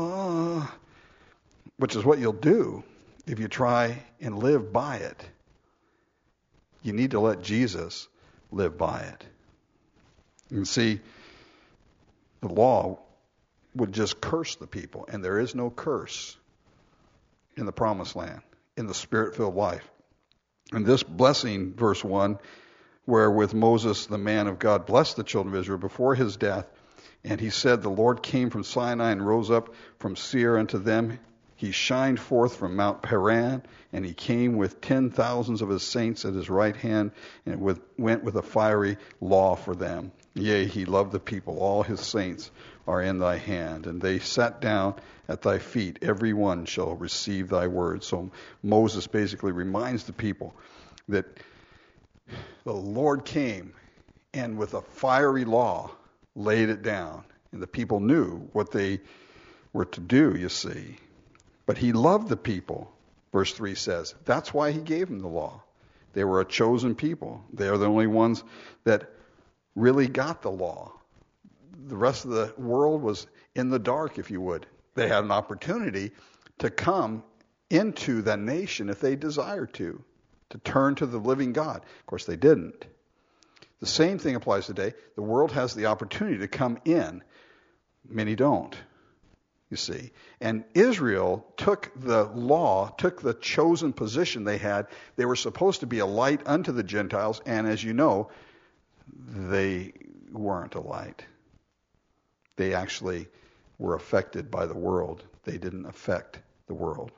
Which is what you'll do if you try and live by it. You need to let Jesus live by it. And see, the law would just curse the people, and there is no curse in the promised land, in the Spirit-filled life. And this blessing, verse 1, wherewith Moses, the man of God, blessed the children of Israel before his death, and he said, the Lord came from Sinai and rose up from Seir unto them. He shined forth from Mount Paran, and he came with 10,000s of his saints at his right hand, and went with a fiery law for them. Yea, he loved the people. All his saints are in thy hand, and they sat down at thy feet. Every one shall receive thy word. So Moses basically reminds the people that the Lord came and with a fiery law laid it down. And the people knew what they were to do, you see. But he loved the people. verse 3 says. That's why he gave them the law. They were a chosen people. They are the only ones that really got the law. The rest of the world was in the dark, if you would. They had an opportunity to come into that nation if they desired to turn to the living God. Of course, they didn't. The same thing applies today. The world has the opportunity to come in. Many don't, you see. And Israel took the law, took the chosen position they had. They were supposed to be a light unto the Gentiles, and as you know, they weren't a light. They actually were affected by the world. They didn't affect the world.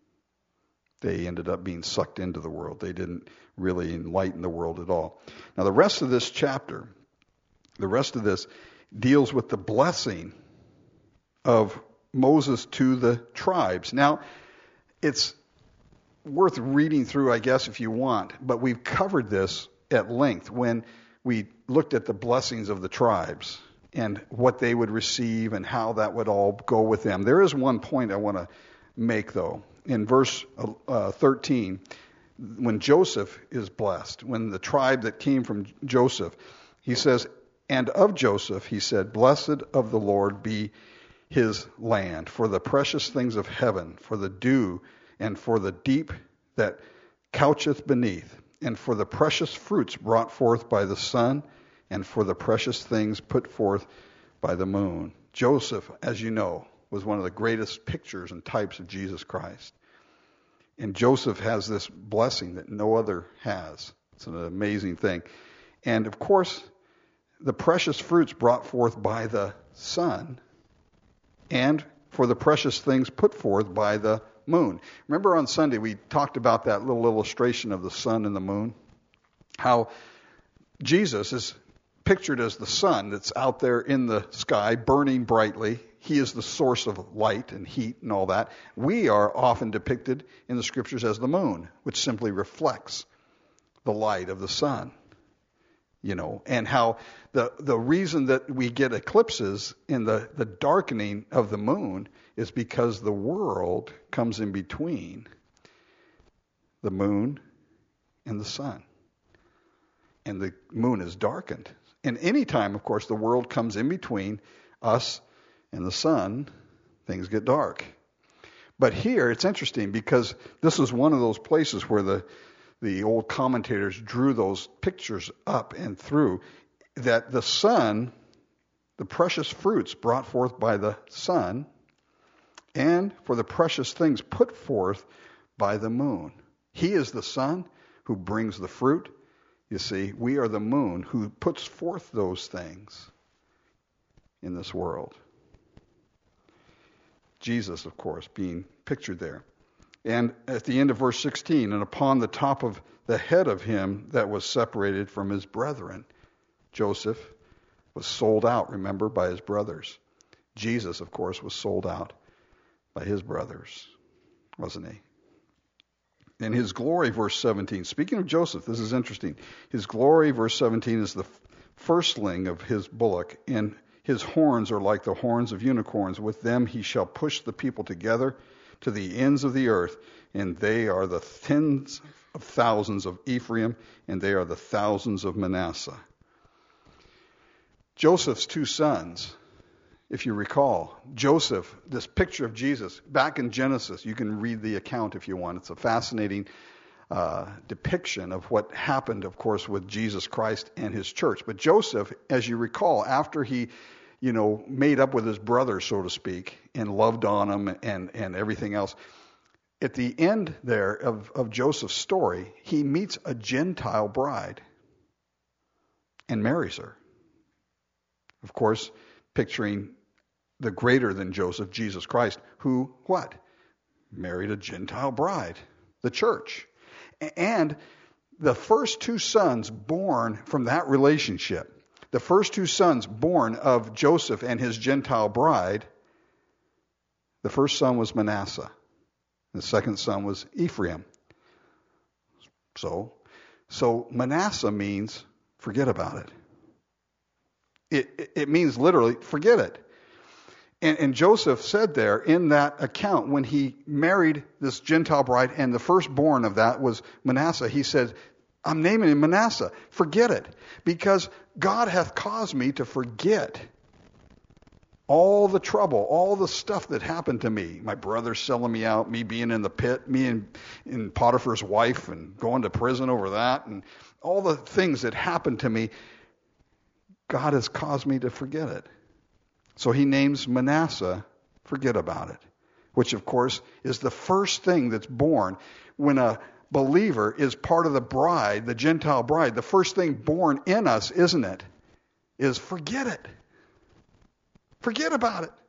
They ended up being sucked into the world. They didn't really enlighten the world at all. Now, the rest of this chapter, the rest of this deals with the blessing of Moses to the tribes. Now, it's worth reading through, I guess, if you want, but we've covered this at length when we looked at the blessings of the tribes and what they would receive and how that would all go with them. There is one point I want to make, though. In verse 13, when Joseph is blessed, when the tribe that came from Joseph, he says, and of Joseph, he said, blessed of the Lord be his land, for the precious things of heaven, for the dew, and for the deep that coucheth beneath, and for the precious fruits brought forth by the sun, and for the precious things put forth by the moon. Joseph, as you know, was one of the greatest pictures and types of Jesus Christ. And Joseph has this blessing that no other has. It's an amazing thing. And of course, the precious fruits brought forth by the sun, and for the precious things put forth by the moon. Remember on Sunday we talked about that little illustration of the sun and the moon? How Jesus is pictured as the sun that's out there in the sky burning brightly. He is the source of light and heat and all that. We are often depicted in the scriptures as the moon, which simply reflects the light of the sun. You know, and how the reason that we get eclipses in the darkening of the moon is because the world comes in between the moon and the sun. And the moon is darkened. And any time, of course, the world comes in between us and the sun, things get dark. But here, it's interesting because this is one of those places where the old commentators drew those pictures up and through, that the sun, the precious fruits brought forth by the sun, and for the precious things put forth by the moon. He is the sun who brings the fruit. You see, we are the moon who puts forth those things in this world. Jesus, of course, being pictured there. And at the end of verse 16, and upon the top of the head of him that was separated from his brethren. Joseph was sold out, remember, by his brothers. Jesus, of course, was sold out by his brothers, wasn't he? And his glory, verse 17. Speaking of Joseph, this is interesting. His glory, verse 17, is the firstling of his bullock, and his horns are like the horns of unicorns. With them he shall push the people together to the ends of the earth, and they are the tens of thousands of Ephraim, and they are the thousands of Manasseh. Joseph's two sons, if you recall, Joseph, this picture of Jesus, back in Genesis, you can read the account if you want. It's a fascinating depiction of what happened, of course, with Jesus Christ and his church. But Joseph, as you recall, after he made up with his brother, so to speak, and loved on him and everything else. At the end there of Joseph's story, he meets a Gentile bride and marries her. Of course, picturing the greater than Joseph, Jesus Christ, who, what? Married a Gentile bride, the church. And the first two sons born from that relationship, the first two sons born of Joseph and his Gentile bride, the first son was Manasseh. The second son was Ephraim. So Manasseh means forget about it. It means literally forget it. And Joseph said there in that account, when he married this Gentile bride, and the firstborn of that was Manasseh, he said, I'm naming him Manasseh. Forget it, because God hath caused me to forget all the trouble, all the stuff that happened to me. My brother selling me out, me being in the pit, me and Potiphar's wife, and going to prison over that, and all the things that happened to me. God has caused me to forget it. So he names Manasseh, forget about it, which of course is the first thing that's born when a believer is part of the bride, the Gentile bride. The first thing born in us, isn't it, is forget it. Forget about it.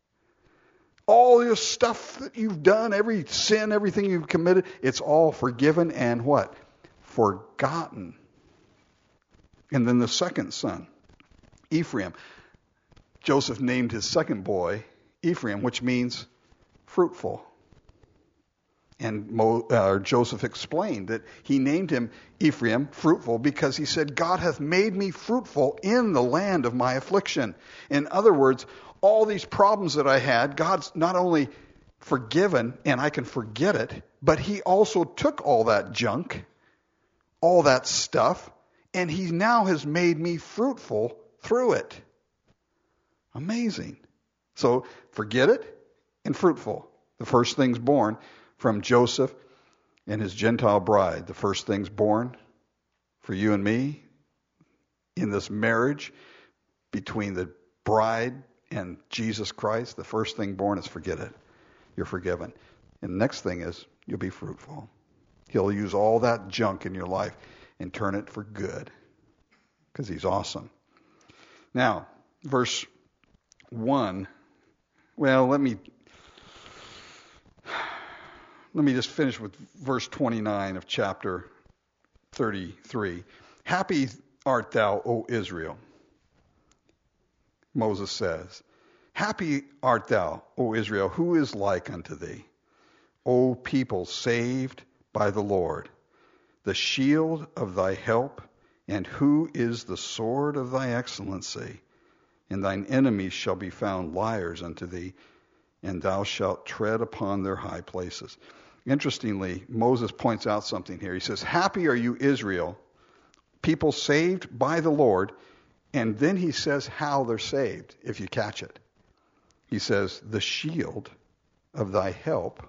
All your stuff that you've done, every sin, everything you've committed, it's all forgiven and what? Forgotten. And then the second son, Ephraim. Joseph named his second boy Ephraim, which means fruitful. And Joseph explained that he named him Ephraim, fruitful, because he said, God hath made me fruitful in the land of my affliction. In other words, all these problems that I had, God's not only forgiven and I can forget it, but he also took all that junk, all that stuff, and he now has made me fruitful through it. Amazing. So forget it and fruitful. The first things born from Joseph and his Gentile bride. The first things born for you and me in this marriage between the bride and Jesus Christ. The first thing born is forget it. You're forgiven. And the next thing is you'll be fruitful. He'll use all that junk in your life and turn it for good because he's awesome. Now, verse 1. Well, let me just finish with verse 29 of chapter 33. Happy art thou, O Israel, Moses says. Happy art thou, O Israel, who is like unto thee? O people saved by the Lord, the shield of thy help, and who is the sword of thy excellency? And thine enemies shall be found liars unto thee, and thou shalt tread upon their high places. Interestingly, Moses points out something here. He says, happy are you, Israel, people saved by the Lord. And then he says how they're saved, if you catch it. He says, the shield of thy help,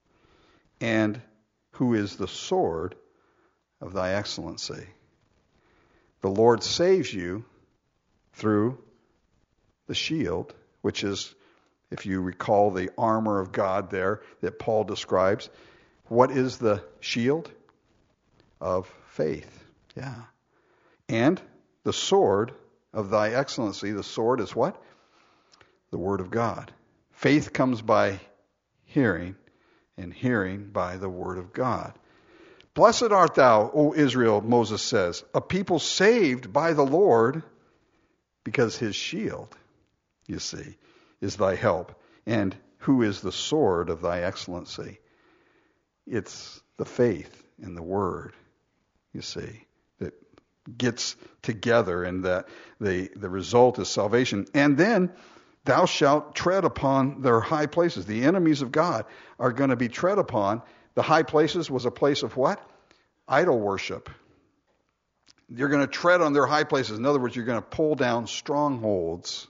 and who is the sword of thy excellency. The Lord saves you through the shield, which is, if you recall the armor of God there that Paul describes, what is the shield? Of faith. Yeah. And the sword of thy excellency. The sword is what? The word of God. Faith comes by hearing, and hearing by the word of God. Blessed art thou, O Israel, Moses says, a people saved by the Lord, because his shield, you see, is thy help. And who is the sword of thy excellency? It's the faith in the word, you see, that gets together, and that the result is salvation. And then thou shalt tread upon their high places. The enemies of God are going to be tread upon. The high places was a place of what? Idol worship. You're going to tread on their high places. In other words, you're going to pull down strongholds.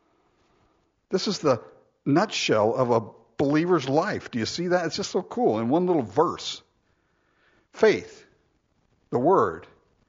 This is the nutshell of a believer's life. Do you see that? It's just so cool in one little verse. Faith, the word,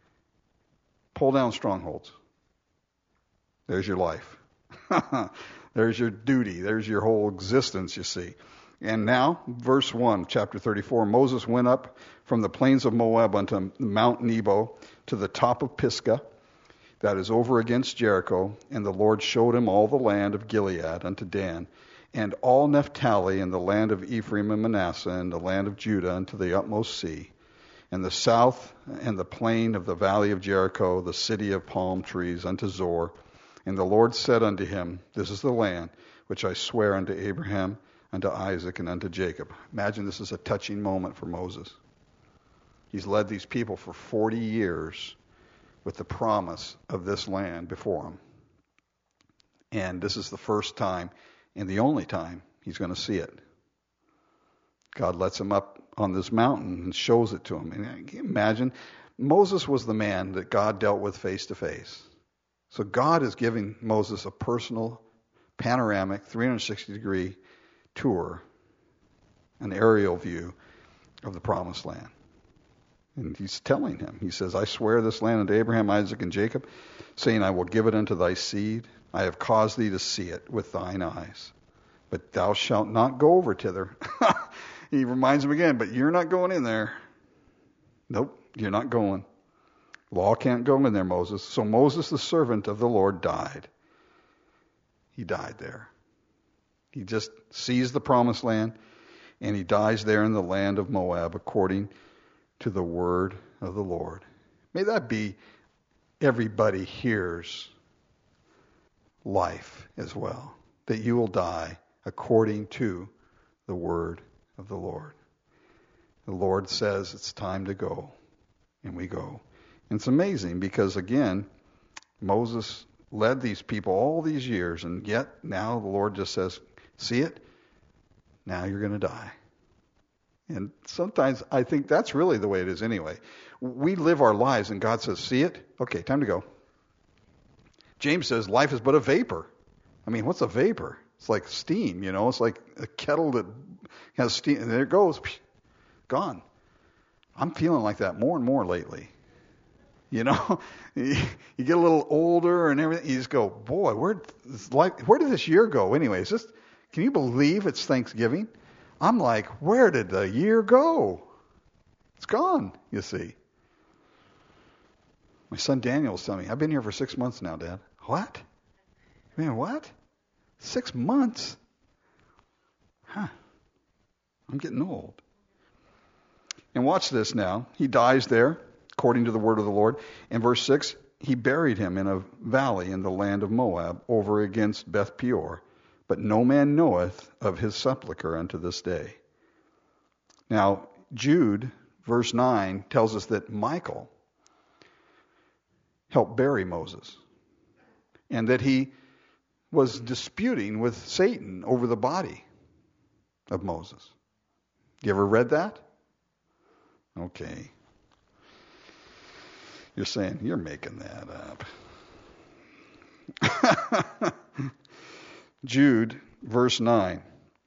pull down strongholds. There's your life. There's your duty. There's your whole existence, you see. And now, verse 1, chapter 34, Moses went up from the plains of Moab unto Mount Nebo to the top of Pisgah, that is over against Jericho, and the Lord showed him all the land of Gilead unto Dan, and all Naphtali, and the land of Ephraim and Manasseh, and the land of Judah unto the utmost sea, and the south, and the plain of the valley of Jericho, the city of palm trees, unto Zor. And the Lord said unto him, this is the land which I swear unto Abraham, unto Isaac, and unto Jacob. Imagine this is a touching moment for Moses. He's led these people for 40 years with the promise of this land before him. And this is the first time and the only time he's going to see it. God lets him up on this mountain and shows it to him. And can you imagine? Moses was the man that God dealt with face to face. So God is giving Moses a personal, panoramic, 360-degree tour, an aerial view of the promised land. And he's telling him, he says, I swear this land unto Abraham, Isaac, and Jacob, saying, I will give it unto thy seed. I have caused thee to see it with thine eyes. But thou shalt not go over thither. He reminds him again, but you're not going in there. Nope, you're not going. Law can't go in there, Moses. So Moses, the servant of the Lord, died. He died there. He just sees the promised land, and he dies there in the land of Moab according to the word of the Lord. May that be everybody here's life as well, that you will die according to the word of the Lord. The Lord says it's time to go, and we go. And it's amazing because, again, Moses led these people all these years, and yet now the Lord just says, see it? Now you're going to die. And sometimes I think that's really the way it is anyway. We live our lives and God says, see it? Okay, time to go. James says life is but a vapor. I mean, what's a vapor? It's like steam, It's like a kettle that has steam, and there it goes. Gone. I'm feeling like that more and more lately. You get a little older and everything. You just go, boy, where did this year go anyway? Can you believe it's Thanksgiving? I'm like, where did the year go? It's gone, you see. My son Daniel was telling me, I've been here for 6 months now, Dad. What? Man, what? 6 months? Huh. I'm getting old. And watch this now. He dies there, according to the word of the Lord. In verse 6, he buried him in a valley in the land of Moab, over against Beth Peor. But no man knoweth of his sepulchre unto this day. Now, Jude, verse 9, tells us that Michael helped bury Moses, and that he was disputing with Satan over the body of Moses. You ever read that? Okay. You're saying, you're making that up. Jude, verse 9.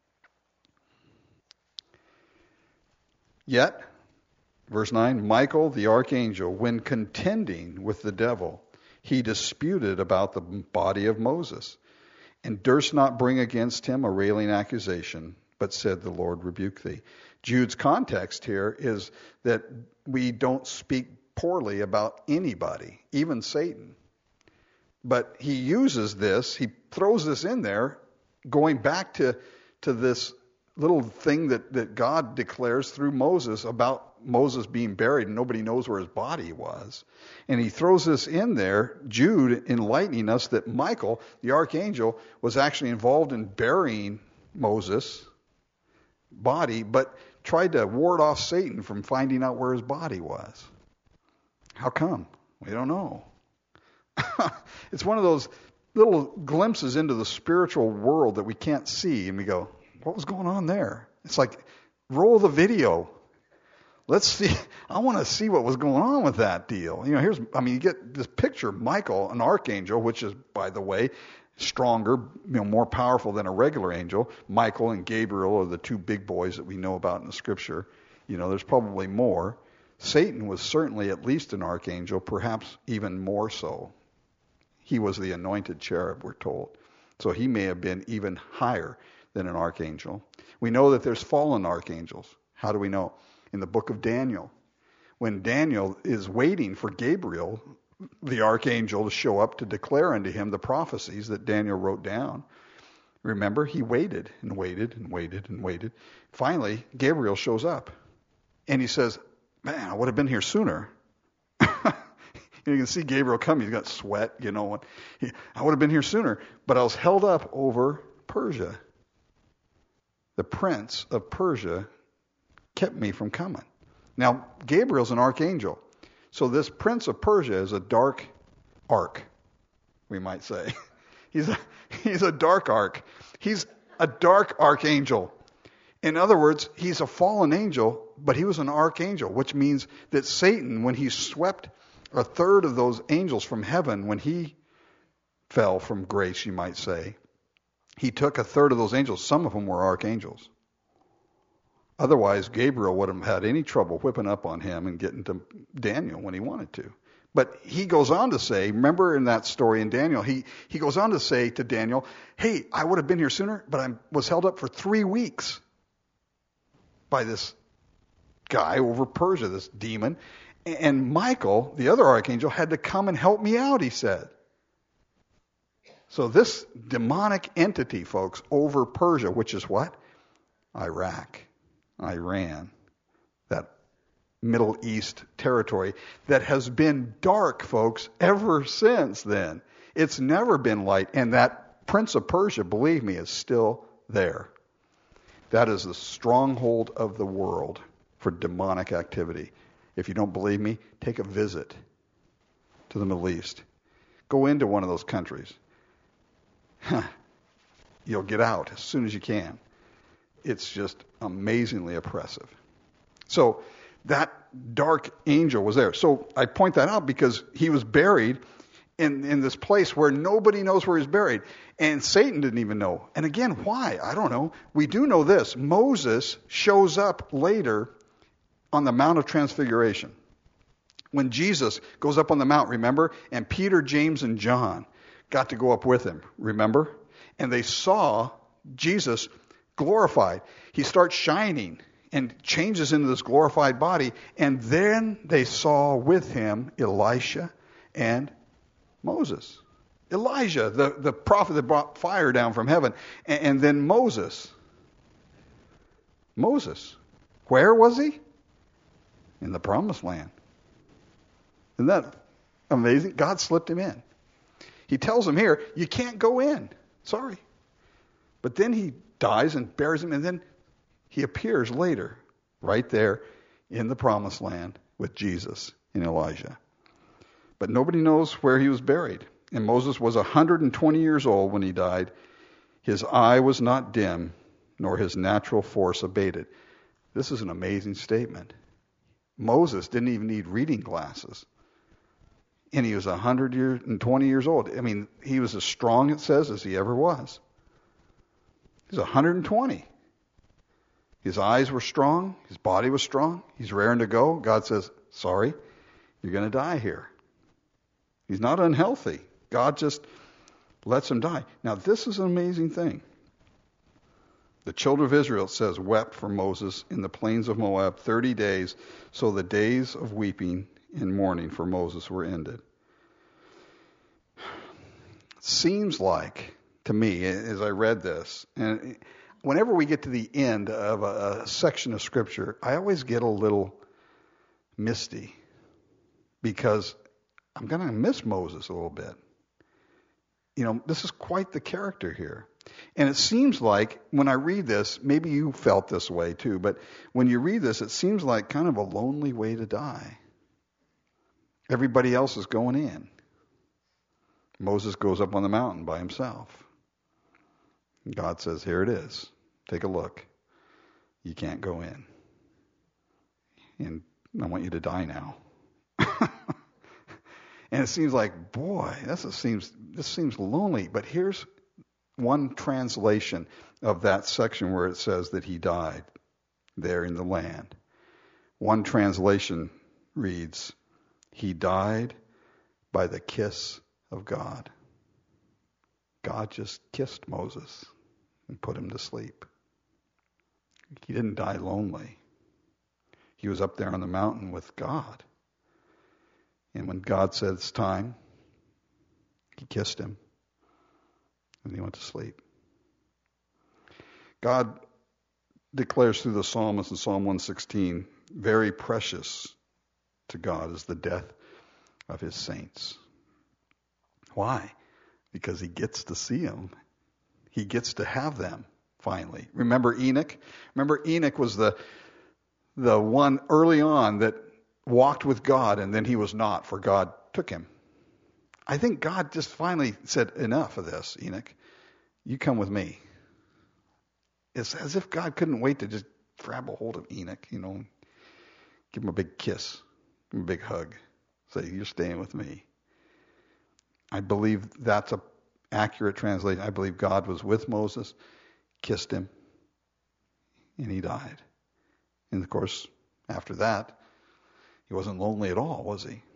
Yet, verse 9, Michael the archangel, when contending with the devil, he disputed about the body of Moses, and durst not bring against him a railing accusation, but said, the Lord rebuke thee. Jude's context here is that we don't speak poorly about anybody, even Satan. But he uses this, he throws this in there, going back to this little thing that God declares through Moses about Moses being buried and nobody knows where his body was. And he throws this in there, Jude enlightening us that Michael, the archangel, was actually involved in burying Moses' body, but tried to ward off Satan from finding out where his body was. How come? We don't know. It's one of those little glimpses into the spiritual world that we can't see, and we go, what was going on there? It's like, roll the video. Let's see. I want to see what was going on with that deal. You get this picture of Michael, an archangel, which is, by the way, stronger, more powerful than a regular angel. Michael and Gabriel are the two big boys that we know about in the scripture. There's probably more. Satan was certainly at least an archangel, perhaps even more so. He was the anointed cherub, we're told. So he may have been even higher than an archangel. We know that there's fallen archangels. How do we know? In the book of Daniel, when Daniel is waiting for Gabriel, the archangel, to show up to declare unto him the prophecies that Daniel wrote down. Remember, he waited and waited and waited and waited. Finally, Gabriel shows up. And he says, man, I would have been here sooner. You can see Gabriel come. He's got sweat, I would have been here sooner. But I was held up over Persia. The prince of Persia kept me from coming. Now, Gabriel's an archangel. So this prince of Persia is a dark ark, we might say. He's a dark ark. He's A dark archangel. In other words, he's a fallen angel, but he was an archangel, which means that Satan, when he swept a third of those angels from heaven, when he fell from grace, you might say, he took a third of those angels. Some of them were archangels. Otherwise, Gabriel wouldn't have had any trouble whipping up on him and getting to Daniel when he wanted to. But he goes on to say, remember in that story in Daniel, he goes on to say to Daniel, hey, I would have been here sooner, but I was held up for 3 weeks by this guy over Persia, this demon. And Michael, the other archangel, had to come and help me out, he said. So this demonic entity, folks, over Persia, which is what? Iraq, Iran, that Middle East territory that has been dark, folks, ever since then. It's never been light. And that Prince of Persia, believe me, is still there. That is the stronghold of the world for demonic activity. If you don't believe me, take a visit to the Middle East. Go into one of those countries. You'll get out as soon as you can. It's just amazingly oppressive. So that dark angel was there. So I point that out because he was buried in this place where nobody knows where he's buried. And Satan didn't even know. And again, why? I don't know. We do know this. Moses shows up later on the Mount of Transfiguration. When Jesus goes up on the mount, remember? And Peter, James, and John got to go up with him, remember? And they saw Jesus glorified. He starts shining and changes into this glorified body. And then they saw with him Elisha and Moses. Elijah, the prophet that brought fire down from heaven. And then Moses. Moses. Where was he? In the promised land. Isn't that amazing? God slipped him in. He tells him here, you can't go in. Sorry. But then he dies and buries him, and then he appears later, right there in the promised land with Jesus and Elijah. But nobody knows where he was buried. And Moses was 120 years old when he died. His eye was not dim, nor his natural force abated. This is an amazing statement. Moses didn't even need reading glasses. And he was 120 years old. I mean, he was as strong, it says, as he ever was. He's 120. His eyes were strong. His body was strong. He's raring to go. God says, sorry, you're going to die here. He's not unhealthy. God just lets him die. Now, this is an amazing thing. The children of Israel, it says, wept for Moses in the plains of Moab 30 days, so the days of weeping and mourning for Moses were ended. Seems like, to me, as I read this, and whenever we get to the end of a section of Scripture, I always get a little misty because I'm going to miss Moses a little bit. You know, this is quite the character here. And it seems like, when I read this, maybe you felt this way too, but when you read this, it seems like kind of a lonely way to die. Everybody else is going in. Moses goes up on the mountain by himself. God says, here it is. Take a look. You can't go in. And I want you to die now. And it seems like, boy, this seems lonely. But here's one translation of that section where it says that he died there in the land. One translation reads, he died by the kiss of God. God just kissed Moses and put him to sleep. He didn't die lonely. He was up there on the mountain with God. And when God said it's time, he kissed him and he went to sleep. God declares through the psalmist in Psalm 116, very precious to God is the death of his saints. Why? Because he gets to see them. He gets to have them, finally. Remember Enoch? Remember Enoch was the one early on that walked with God, and then he was not, for God took him. I think God just finally said, enough of this, Enoch. You come with me. It's as if God couldn't wait to just grab a hold of Enoch, give him a big kiss, give him a big hug, say, you're staying with me. I believe that's an accurate translation. I believe God was with Moses, kissed him, and he died. And of course, after that, he wasn't lonely at all, was he?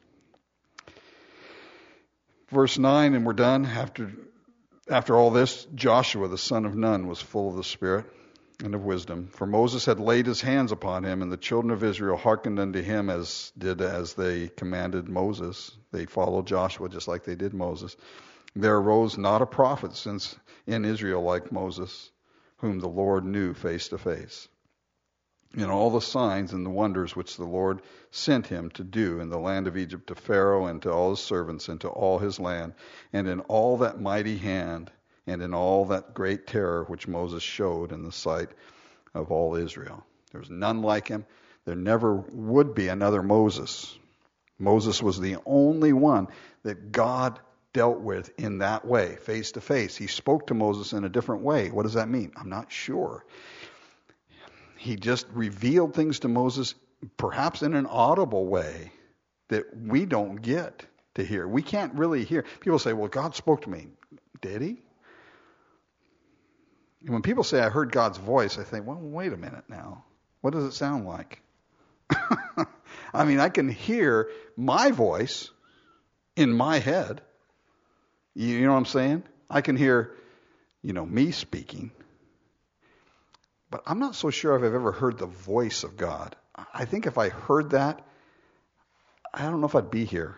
Verse 9, and we're done. After all this, Joshua, the son of Nun, was full of the Spirit and of wisdom. For Moses had laid his hands upon him, and the children of Israel hearkened unto him as they commanded Moses. They followed Joshua just like they did Moses. There arose not a prophet since in Israel like Moses, whom the Lord knew face to face. In all the signs and the wonders which the Lord sent him to do in the land of Egypt to Pharaoh and to all his servants and to all his land, and in all that mighty hand and in all that great terror which Moses showed in the sight of all Israel. There was none like him. There never would be another Moses. Moses was the only one that God dealt with in that way, face to face. He spoke to Moses in a different way. What does that mean? I'm not sure. He just revealed things to Moses, perhaps in an audible way that we don't get to hear. We can't really hear. People say, well, God spoke to me. Did he? And when people say, I heard God's voice, I think, well, wait a minute now. What does it sound like? I mean, I can hear my voice in my head. You know what I'm saying? I can hear, me speaking. But I'm not so sure if I've ever heard the voice of God. I think if I heard that, I don't know if I'd be here.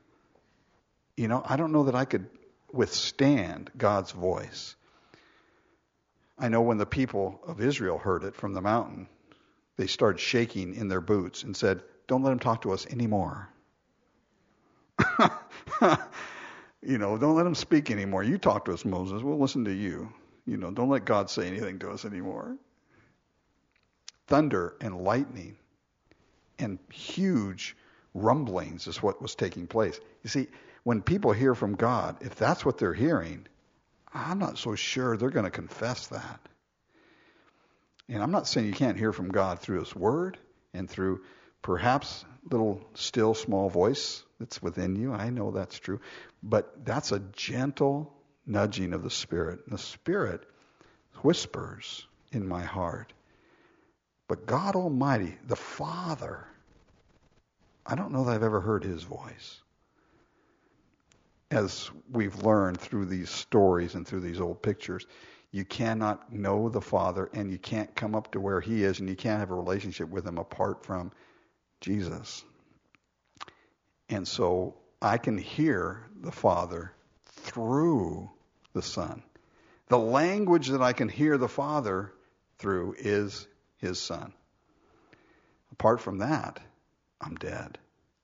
I don't know that I could withstand God's voice. I know when the people of Israel heard it from the mountain, they started shaking in their boots and said, don't let him talk to us anymore. Don't let him speak anymore. You talk to us, Moses. We'll listen to you. Don't let God say anything to us anymore. Thunder and lightning and huge rumblings is what was taking place. You see, when people hear from God, if that's what they're hearing, I'm not so sure they're going to confess that. And I'm not saying you can't hear from God through His Word and through perhaps little still small voice that's within you. I know that's true. But that's a gentle nudging of the Spirit. And the Spirit whispers in my heart. But God Almighty, the Father, I don't know that I've ever heard His voice. As we've learned through these stories and through these old pictures, you cannot know the Father and you can't come up to where He is and you can't have a relationship with Him apart from Jesus. And so I can hear the Father through the Son. The language that I can hear the Father through is His Son. Apart from that, I'm dead.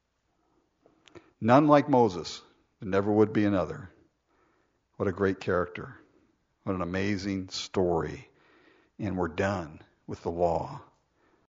None like Moses. There never would be another. What a great character. What an amazing story. And we're done with the law.